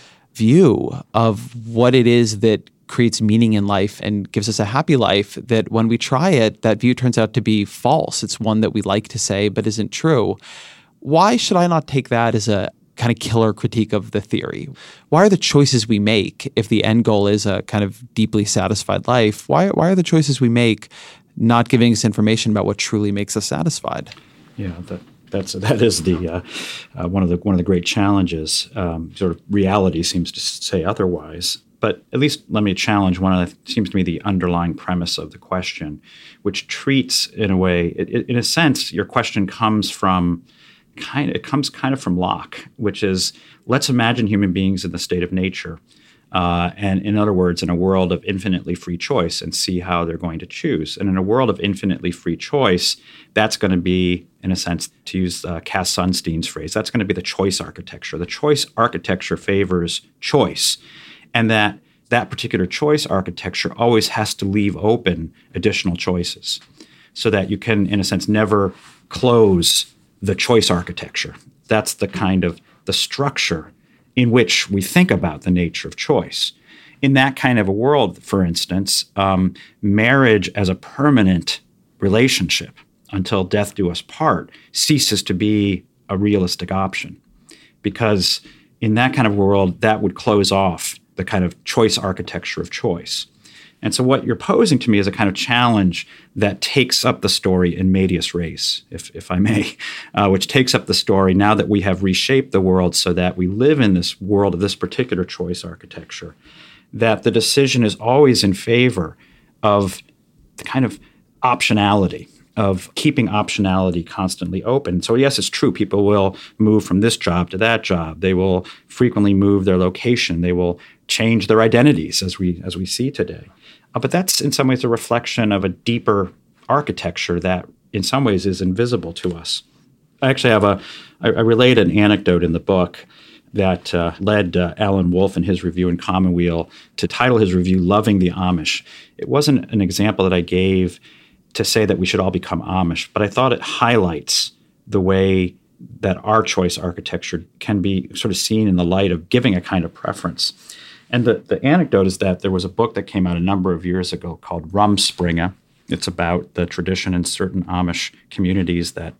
view of what it is that creates meaning in life and gives us a happy life, that when we try it, that view turns out to be false. It's one that we like to say but isn't true. Why should I not take that as a kind of killer critique of the theory? Why are the choices we make, if the end goal is a kind of deeply satisfied life, why, why are the choices we make not giving us information about what truly makes us satisfied? Yeah, that, that's that is the uh, uh, one of the one of the great challenges. Um, sort of reality seems to say otherwise. But at least let me challenge one of the, seems to me, the underlying premise of the question, which treats, in a way, it, it, in a sense, your question comes from kind of, it comes kind of from Locke, which is, let's imagine human beings in the state of nature, uh, and in other words, in a world of infinitely free choice, and see how they're going to choose. And in a world of infinitely free choice, that's going to be, in a sense, to use uh, Cass Sunstein's phrase, that's going to be the choice architecture. The choice architecture favors choice. And that that particular choice architecture always has to leave open additional choices so that you can, in a sense, never close the choice architecture. That's the kind of the structure in which we think about the nature of choice. In that kind of a world, for instance, um, marriage as a permanent relationship until death do us part ceases to be a realistic option, because in that kind of world, that would close off the kind of choice architecture of choice. And so what you're posing to me is a kind of challenge that takes up the story in medias res, if, if I may, uh, which takes up the story now that we have reshaped the world so that we live in this world of this particular choice architecture, that the decision is always in favor of the kind of optionality, of keeping optionality constantly open. So yes, it's true, people will move from this job to that job. They will frequently move their location. They will change their identities, as we as we see today. Uh, but that's in some ways a reflection of a deeper architecture that in some ways is invisible to us. I actually have a, I, I relate an anecdote in the book that uh, led uh, Alan Wolf in his review in Commonweal to title his review Loving the Amish. It wasn't an example that I gave to say that we should all become Amish, but I thought it highlights the way that our choice architecture can be sort of seen in the light of giving a kind of preference. And the, the anecdote is that there was a book that came out a number of years ago called Rumspringa. It's about the tradition in certain Amish communities that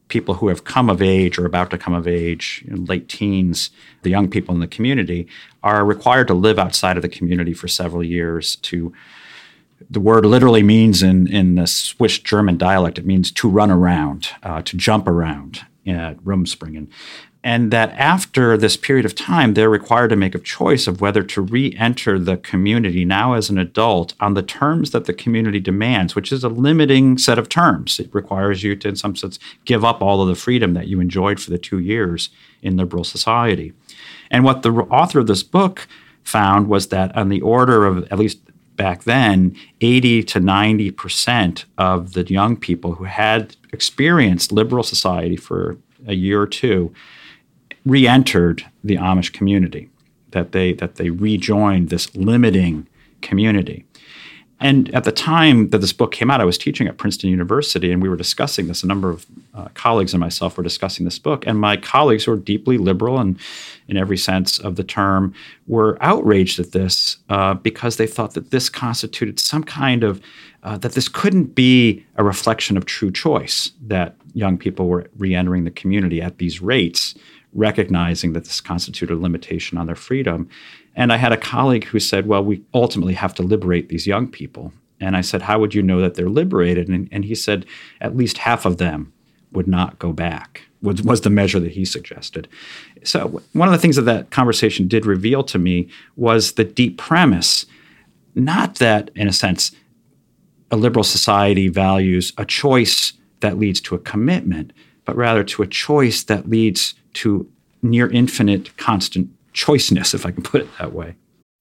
people who have come of age or about to come of age, in late teens, the young people in the community, are required to live outside of the community for several years. To the word literally means in, in the Swiss German dialect, it means to run around, uh, to jump around, uh, rumspringen. And that after this period of time, they're required to make a choice of whether to re-enter the community now as an adult on the terms that the community demands, which is a limiting set of terms. It requires you to, in some sense, give up all of the freedom that you enjoyed for the two years in liberal society. And what the author of this book found was that on the order of, at least back then, eighty to ninety percent of the young people who had experienced liberal society for a year or two re-entered the Amish community, that they that they rejoined this limiting community. And at the time that this book came out, I was teaching at Princeton University, and we were discussing this. A number of uh, colleagues and myself were discussing this book, and my colleagues who are deeply liberal and in every sense of the term were outraged at this uh, because they thought that this constituted some kind of, uh, that this couldn't be a reflection of true choice, that young people were re-entering the community at these rates, recognizing that this constituted a limitation on their freedom. And I had a colleague who said, well, we ultimately have to liberate these young people. And I said, how would you know that they're liberated? And, and he said, at least half of them would not go back, was, was the measure that he suggested. So one of the things that that conversation did reveal to me was the deep premise, not that, in a sense, a liberal society values a choice that leads to a commitment, but rather to a choice that leads to near infinite constant choiceness, if I can put it that way.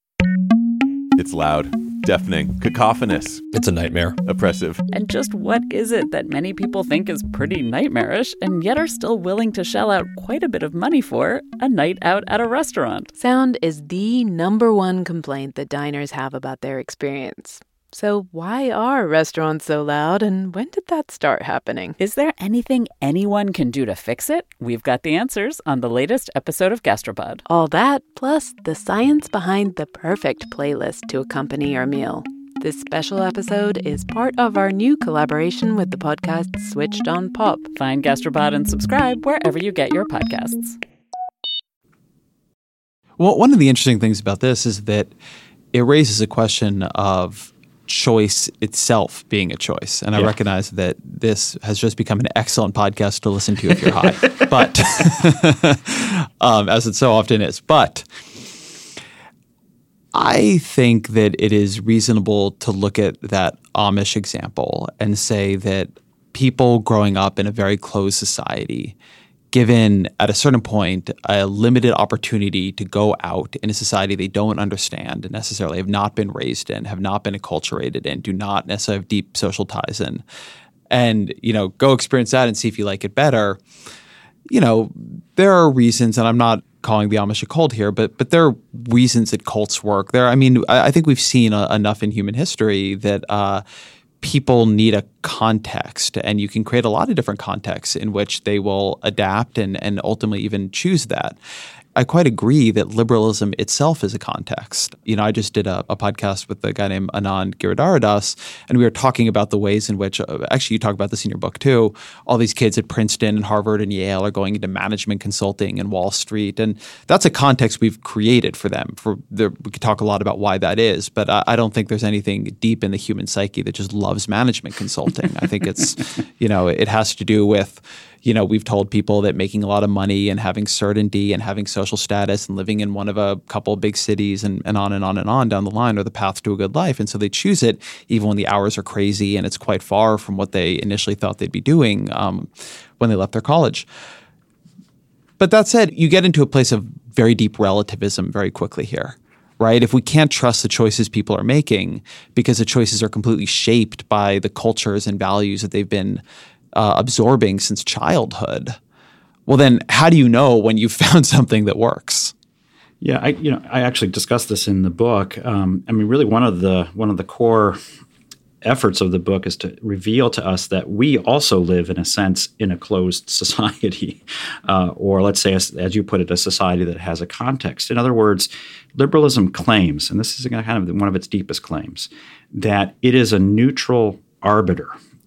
It's loud, deafening, cacophonous. It's a nightmare. Oppressive. And just what is it that many people think is pretty nightmarish and yet are still willing to shell out quite a bit of money for a night out at a restaurant? Sound is the number one complaint that diners have about their experience. So why are restaurants so loud, and when did that start happening? Is there anything anyone can do to fix it? We've got the answers on the latest episode of Gastropod. All that, plus the science behind the perfect playlist to accompany your meal. This special episode is part of our new collaboration with the podcast Switched on Pop. Find Gastropod and subscribe wherever you get your podcasts. Well, one of the interesting things about this is that it raises a question of choice itself being a choice. And I yeah. recognize that this has just become an excellent podcast to listen to if you're high, but um, as it so often is. But I think that it is reasonable to look at that Amish example and say that people growing up in a very closed society, given at a certain point a limited opportunity to go out in a society they don't understand and necessarily have not been raised in, have not been acculturated in, do not necessarily have deep social ties in, and, you know, go experience that and see if you like it better. You know, there are reasons, and I'm not calling the Amish a cult here, but but there are reasons that cults work. There, I mean, I, I think we've seen a, enough in human history that uh, people need a context, and you can create a lot of different contexts in which they will adapt and, and ultimately even choose that. I quite agree that liberalism itself is a context. You know, I just did a, a podcast with a guy named Anand Giridharadas, and we were talking about the ways in which, uh, actually you talk about this in your book too, all these kids at Princeton and Harvard and Yale are going into management consulting and Wall Street, and that's a context we've created for them. For the, we could talk a lot about why that is, but I, I don't think there's anything deep in the human psyche that just loves management consulting. I think it's, you know, it has to do with, you know, we've told people that making a lot of money and having certainty and having social status and living in one of a couple of big cities and, and on and on and on down the line are the path to a good life. And so they choose it even when the hours are crazy and it's quite far from what they initially thought they'd be doing um, when they left their college. But that said, you get into a place of very deep relativism very quickly here. Right? If we can't trust the choices people are making because the choices are completely shaped by the cultures and values that they've been Uh, absorbing since childhood, well, then how do you know when you've found something that works? Yeah, I you know I actually discussed this in the book. Um, I mean, really, one of the one of the core efforts of the book is to reveal to us that we also live, in a sense, in a closed society, uh, or let's say, as, as you put it, a society that has a context. In other words, liberalism claims, and this is kind of one of its deepest claims, that it is a neutral arbiter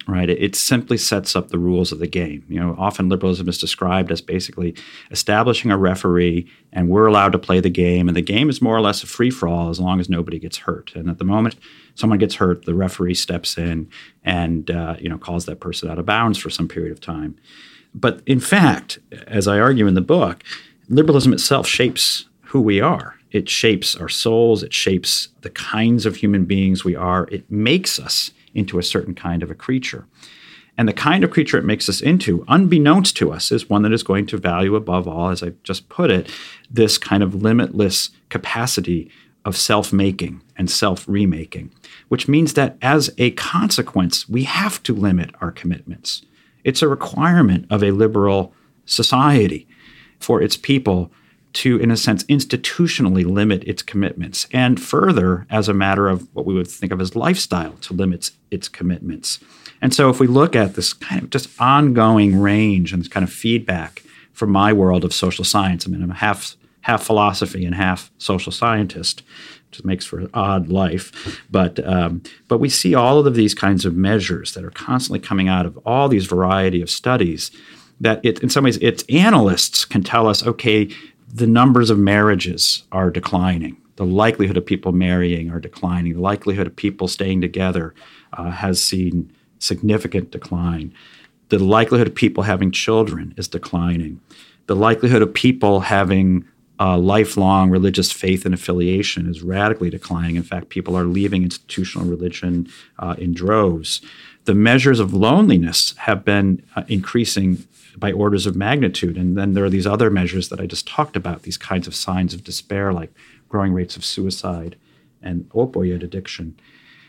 right? It, it simply sets up the rules of the game. You know, often liberalism is described as basically establishing a referee, and we're allowed to play the game, and the game is more or less a free-for-all as long as nobody gets hurt. And at the moment someone gets hurt, the referee steps in and uh, you know calls that person out of bounds for some period of time. But in fact, as I argue in the book, liberalism itself shapes who we are. It shapes our souls. It shapes the kinds of human beings we are. It makes us into a certain kind of a creature. And the kind of creature it makes us into, unbeknownst to us, is one that is going to value above all, as I just put it, this kind of limitless capacity of self-making and self-remaking, which means that as a consequence, we have to limit our commitments. It's a requirement of a liberal society for its people to, in a sense, institutionally limit its commitments, and further, as a matter of what we would think of as lifestyle, to limit its commitments. And so if we look at this kind of just ongoing range and this kind of feedback from my world of social science, I mean, I'm half half philosophy and half social scientist, which makes for an odd life. But um, but we see all of these kinds of measures that are constantly coming out of all these variety of studies that it, in some ways, its analysts can tell us, okay, the numbers of marriages are declining. The likelihood of people marrying are declining. The likelihood of people staying together uh, has seen significant decline. The likelihood of people having children is declining. The likelihood of people having uh, lifelong religious faith and affiliation is radically declining. In fact, people are leaving institutional religion uh, in droves. The measures of loneliness have been uh, increasing by orders of magnitude. And then there are these other measures that I just talked about, these kinds of signs of despair, like growing rates of suicide and opioid addiction.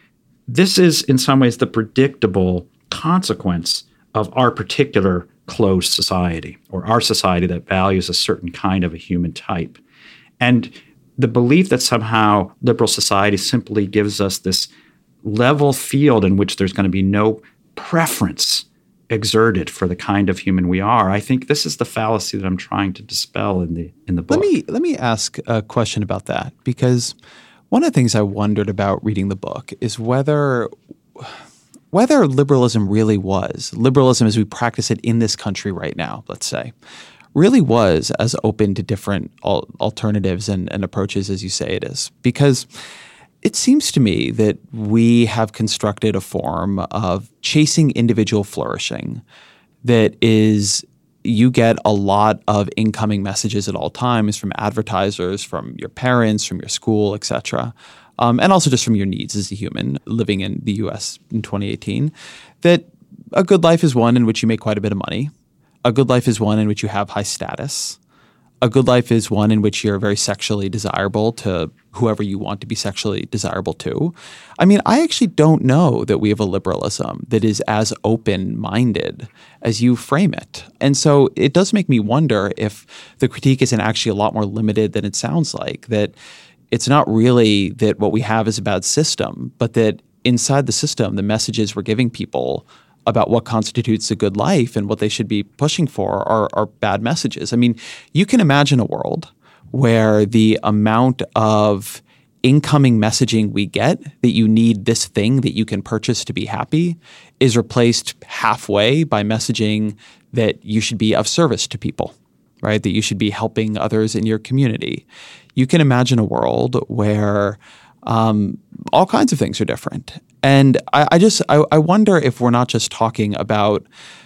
This is, in some ways, the predictable consequence of our particular closed society, or our society that values a certain kind of a human type. And the belief that somehow liberal society simply gives us this level field in which there's going to be no preference exerted for the kind of human we are, I think this is the fallacy that I'm trying to dispel in the in the book. Let me let me ask a question about that, because one of the things I wondered about reading the book is whether whether liberalism really was, liberalism as we practice it in this country right now, let's say, really was as open to different al- alternatives and, and approaches as you say it is. Because it seems to me that we have constructed a form of chasing individual flourishing that is, you get a lot of incoming messages at all times from advertisers, from your parents, from your school, et cetera, um, and also just from your needs as a human living in the U S in twenty eighteen, that a good life is one in which you make quite a bit of money. A good life is one in which you have high status. A good life is one in which you're very sexually desirable to whoever you want to be sexually desirable to. I mean, I actually don't know that we have a liberalism that is as open-minded as you frame it. And so it does make me wonder if the critique isn't actually a lot more limited than it sounds like, that it's not really that what we have is a bad system, but that inside the system, the messages we're giving people about what constitutes a good life and what they should be pushing for are, are bad messages. I mean, you can imagine a world where the amount of incoming messaging we get that you need this thing that you can purchase to be happy is replaced halfway by messaging that you should be of service to people, right? That you should be helping others in your community. You can imagine a world where Um, all kinds of things are different. And I, I just, I, I wonder if we're not just talking about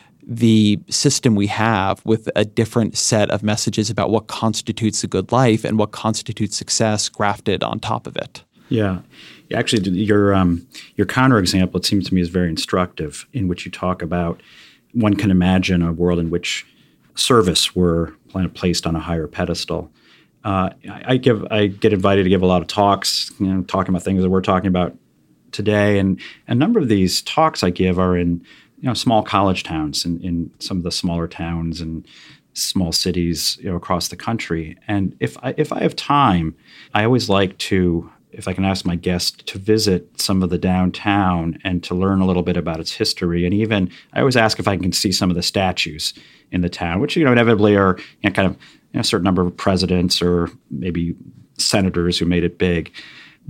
the system we have with a different set of messages about what constitutes a good life and what constitutes success grafted on top of it. Yeah. Actually, your um, your counterexample, it seems to me, is very instructive, in which you talk about one can imagine a world in which service were placed on a higher pedestal. Uh, I give I get invited to give a lot of talks, you know, talking about things that we're talking about today, and a number of these talks I give are in, you know, small college towns, in, in some of the smaller towns and small cities, you know, across the country. And if I if I have time, I always like to, if I can ask my guests to visit some of the downtown and to learn a little bit about its history, and even I always ask if I can see some of the statues in the town, which, you know, inevitably are, you know, kind of, you know, a certain number of presidents or maybe senators who made it big. But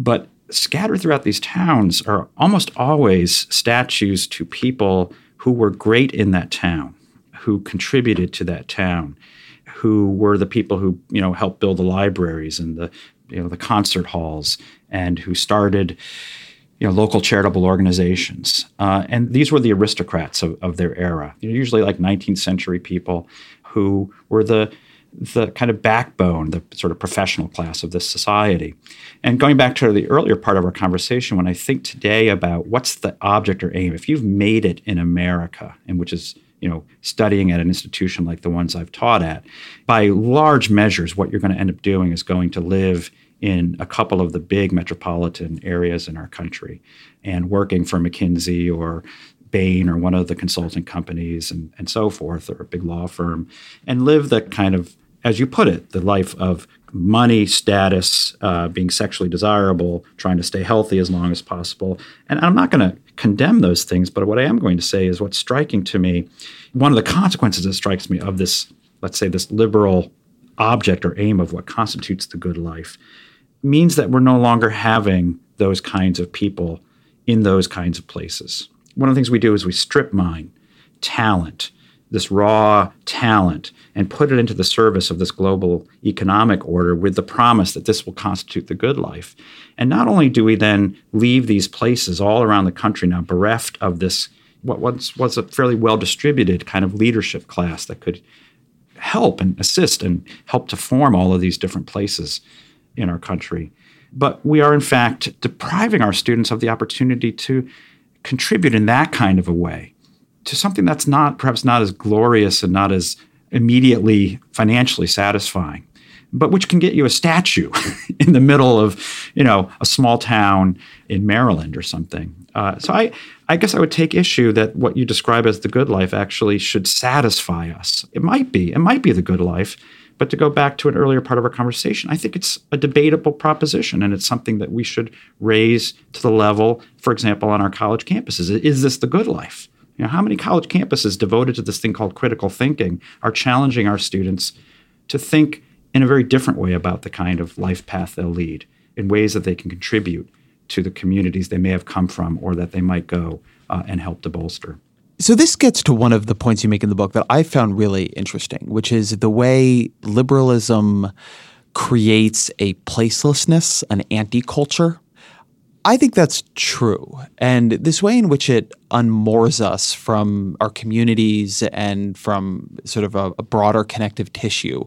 scattered throughout these towns are almost always statues to people who were great in that town, who contributed to that town, who were the people who, you know, helped build the libraries and the, you know, the concert halls, and who started, you know, local charitable organizations. Uh, and these were the aristocrats of, of their era. They're usually like nineteenth century people who were the the kind of backbone, the sort of professional class of this society. And going back to the earlier part of our conversation, when I think today about what's the object or aim, if you've made it in America, and which is, you know, studying at an institution like the ones I've taught at, by large measures, what you're going to end up doing is going to live in a couple of the big metropolitan areas in our country and working for McKinsey or Bain or one of the consulting companies and, and so forth, or a big law firm, and live the kind of, as you put it, the life of money, status, uh, being sexually desirable, trying to stay healthy as long as possible. And I'm not going to condemn those things, but what I am going to say is what's striking to me, one of the consequences that strikes me of this, let's say, this liberal object or aim of what constitutes the good life, means that we're no longer having those kinds of people in those kinds of places. One of the things we do is we strip mine talent, this raw talent, and put it into the service of this global economic order with the promise that this will constitute the good life. And not only do we then leave these places all around the country now bereft of this, what once was a fairly well-distributed kind of leadership class that could help and assist and help to form all of these different places in our country, but we are in fact depriving our students of the opportunity to contribute in that kind of a way to something that's not perhaps not as glorious and not as immediately financially satisfying, but which can get you a statue in the middle of, you know, a small town in Maryland or something. Uh, so I, I guess I would take issue that what you describe as the good life actually should satisfy us. It might be, it might be the good life, but to go back to an earlier part of our conversation, I think it's a debatable proposition, and it's something that we should raise to the level, for example, on our college campuses. Is this the good life? You know, how many college campuses devoted to this thing called critical thinking are challenging our students to think in a very different way about the kind of life path they'll lead, in ways that they can contribute to the communities they may have come from or that they might go uh, and help to bolster. So this gets to one of the points you make in the book that I found really interesting, which is the way liberalism creates a placelessness, an anti-culture. I think that's true. And this way in which it unmoors us from our communities and from sort of a, a broader connective tissue,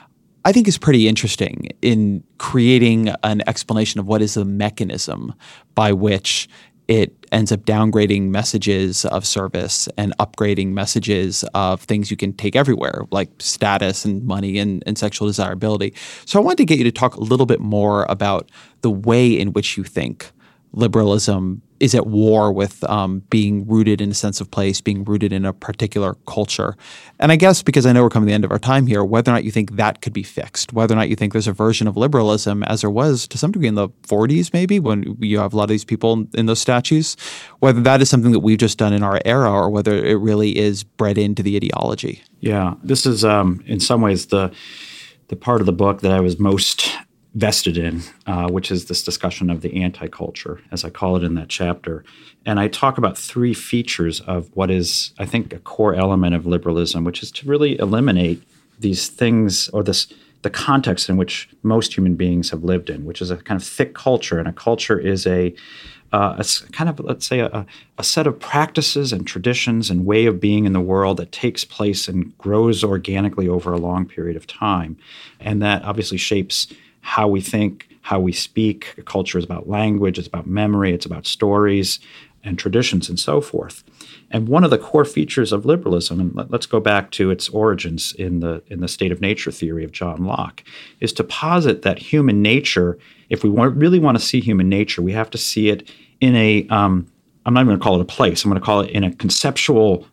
I think is pretty interesting in creating an explanation of what is the mechanism by which it ends up downgrading messages of service and upgrading messages of things you can take everywhere, like status and money and, and sexual desirability. So I wanted to get you to talk a little bit more about the way in which you think liberalism is at war with um, being rooted in a sense of place, being rooted in a particular culture. And I guess because I know we're coming to the end of our time here, whether or not you think that could be fixed, whether or not you think there's a version of liberalism as there was to some degree in the forties maybe when you have a lot of these people in those statues, whether that is something that we've just done in our era or whether it really is bred into the ideology. Yeah, this is um, in some ways the the part of the book that I was most vested in, uh, which is this discussion of the anti-culture, as I call it in that chapter. And I talk about three features of what is, I think, a core element of liberalism, which is to really eliminate these things or this the context in which most human beings have lived in, which is a kind of thick culture. And a culture is a, uh, a kind of, let's say, a, a set of practices and traditions and way of being in the world that takes place and grows organically over a long period of time. And that obviously shapes how we think, how we speak. Culture is about language, it's about memory, it's about stories and traditions and so forth. And one of the core features of liberalism, and let's go back to its origins in the in the state of nature theory of John Locke, is to posit that human nature, if we want, really want to see human nature, we have to see it in a, um, I'm not even going to call it a place, I'm going to call it in a conceptual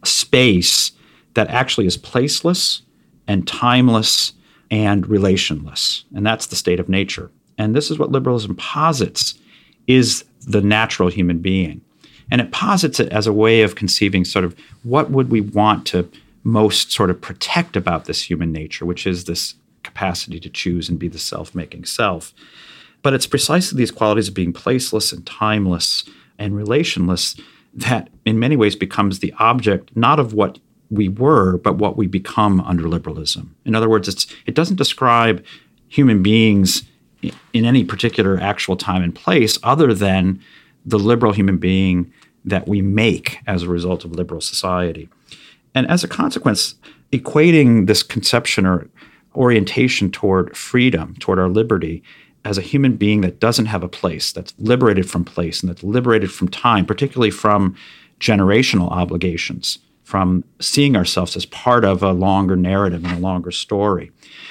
space that actually is placeless and timeless and relationless. And that's the state of nature. And this is what liberalism posits is the natural human being. And it posits it as a way of conceiving sort of what would we want to most sort of protect about this human nature, which is this capacity to choose and be the self-making self. But it's precisely these qualities of being placeless and timeless and relationless that in many ways becomes the object not of what we were, but what we become under liberalism. In other words, it's it doesn't describe human beings in any particular actual time and place other than the liberal human being that we make as a result of liberal society. And as a consequence, equating this conception or orientation toward freedom, toward our liberty, as a human being that doesn't have a place, that's liberated from place and that's liberated from time, particularly from generational obligations, from seeing ourselves as part of a longer narrative and a longer story,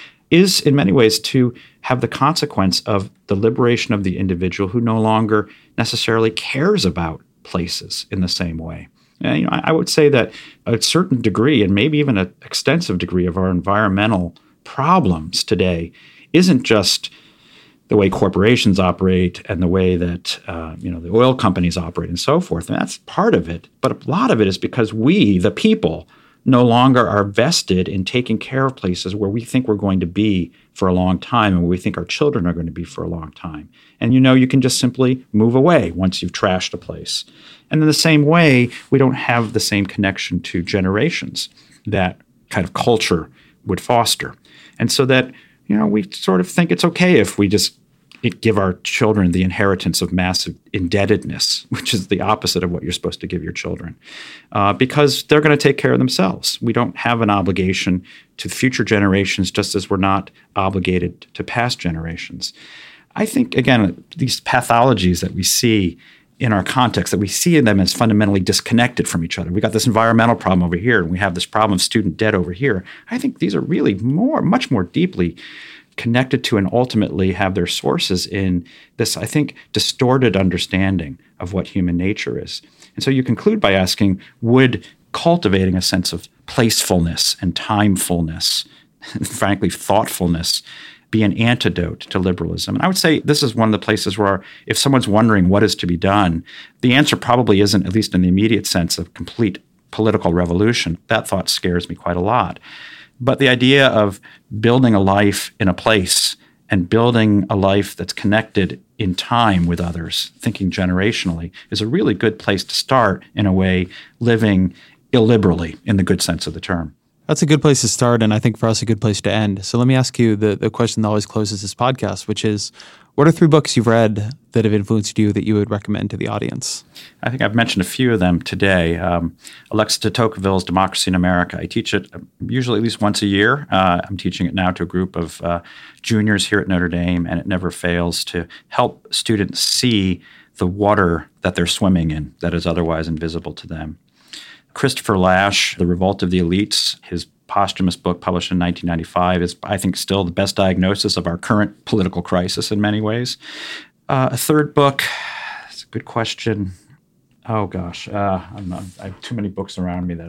is in many ways to have the consequence of the liberation of the individual who no longer necessarily cares about places in the same way. And, you know, I, I would say that a certain degree, and maybe even an extensive degree, of our environmental problems today isn't just the way corporations operate and the way that uh, you know the oil companies operate and so forth. And that's part of it. But a lot of it is because we, the people, no longer are vested in taking care of places where we think we're going to be for a long time and where we think our children are going to be for a long time. And you know, you can just simply move away once you've trashed a place. And in the same way, we don't have the same connection to generations that kind of culture would foster. And so that, you know, we sort of think it's okay if we just give our children the inheritance of massive indebtedness, which is the opposite of what you're supposed to give your children, uh, because they're going to take care of themselves. We don't have an obligation to future generations, just as we're not obligated to past generations. I think, again, these pathologies that we see in our context, that we see in them as fundamentally disconnected from each other. We got this environmental problem over here, and we have this problem of student debt over here. I think these are really more, much more deeply connected to and ultimately have their sources in this, I think, distorted understanding of what human nature is. And so you conclude by asking, would cultivating a sense of placefulness and timefulness, and frankly, thoughtfulness, be an antidote to liberalism? And I would say this is one of the places where if someone's wondering what is to be done, the answer probably isn't, at least in the immediate sense, of complete political revolution. That thought scares me quite a lot. But the idea of building a life in a place and building a life that's connected in time with others, thinking generationally, is a really good place to start, in a way, living illiberally in the good sense of the term. That's a good place to start, and I think for us a good place to end. So let me ask you the, the question that always closes this podcast, which is, what are three books you've read that have influenced you that you would recommend to the audience? I think I've mentioned a few of them today. Um, Alexis de Tocqueville's Democracy in America. I teach it usually at least once a year. Uh, I'm teaching it now to a group of uh, juniors here at Notre Dame, and it never fails to help students see the water that they're swimming in that is otherwise invisible to them. Christopher Lasch, The Revolt of the Elites, his posthumous book published in nineteen ninety-five, is, I think, still the best diagnosis of our current political crisis in many ways. Uh, a third book, it's a good question. Oh, gosh, uh, I'm not, I have too many books around me that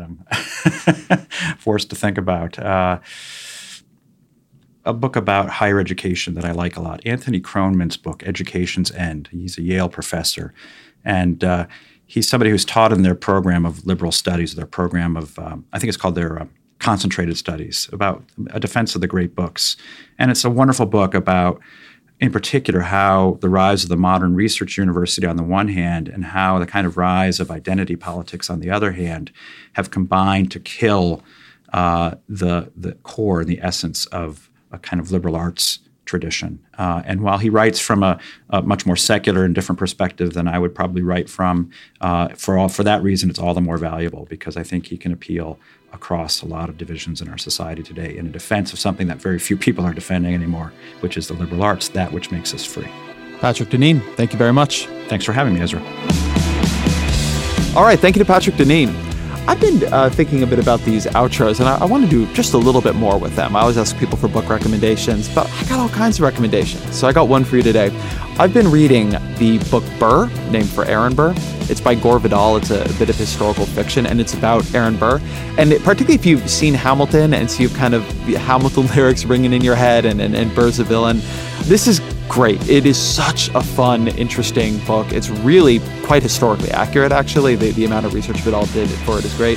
I'm forced to think about. Uh, a book about higher education that I like a lot, Anthony Kronman's book, Education's End. He's a Yale professor, and uh, he's somebody who's taught in their program of liberal studies, their program of, um, I think it's called their uh, concentrated studies, about a defense of the great books. And it's a wonderful book about, in particular, how the rise of the modern research university on the one hand and how the kind of rise of identity politics on the other hand have combined to kill uh, the, the core and the essence of a kind of liberal arts tradition. Uh, and while he writes from a, a much more secular and different perspective than I would probably write from, uh, for all for that reason, it's all the more valuable, because I think he can appeal across a lot of divisions in our society today in a defense of something that very few people are defending anymore, which is the liberal arts, that which makes us free. Patrick Deneen, thank you very much. Thanks for having me, Ezra. All right, thank you to Patrick Deneen. I've been uh, thinking a bit about these outros, and I, I want to do just a little bit more with them. I always ask people for book recommendations, but I got all kinds of recommendations. So I got one for you today. I've been reading the book Burr, named for Aaron Burr. It's by Gore Vidal. It's a bit of historical fiction, and it's about Aaron Burr. And it, particularly if you've seen Hamilton and see so kind of the Hamilton lyrics ringing in your head, and, and, and Burr's a villain, this is great. It is such a fun, interesting book. It's really quite historically accurate, actually. The, the amount of research Vidal did for it is great.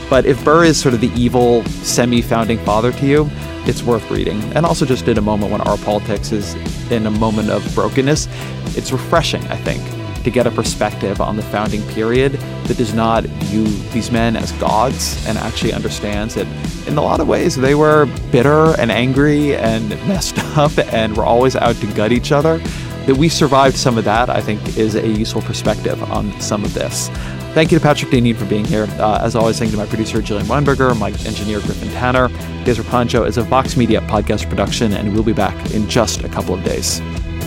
But if Burr is sort of the evil semi-founding father to you, it's worth reading. And also just in a moment when our politics is in a moment of brokenness, it's refreshing, I think, to get a perspective on the founding period that does not view these men as gods and actually understands that in a lot of ways they were bitter and angry and messed up and were always out to gut each other. That we survived some of that, I think, is a useful perspective on some of this. Thank you to Patrick Deneen for being here. Uh, as always, thank you to my producer, Jillian Weinberger, my engineer, Griffin Tanner. Gazer Pancho is a Vox Media podcast production, and we'll be back in just a couple of days.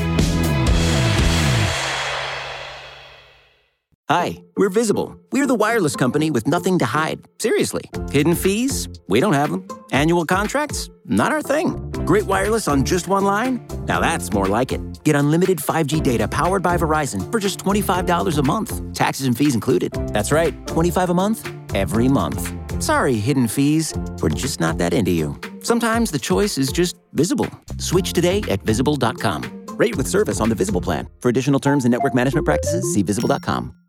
Hi, we're Visible. We're the wireless company with nothing to hide. Seriously. Hidden fees? We don't have them. Annual contracts? Not our thing. Great wireless on just one line? Now that's more like it. Get unlimited five G data powered by Verizon for just twenty-five dollars a month. Taxes and fees included. That's right, twenty-five dollars a month, every month. Sorry, hidden fees. We're just not that into you. Sometimes the choice is just Visible. Switch today at visible dot com. Rate with service on the Visible plan. For additional terms and network management practices, see visible dot com.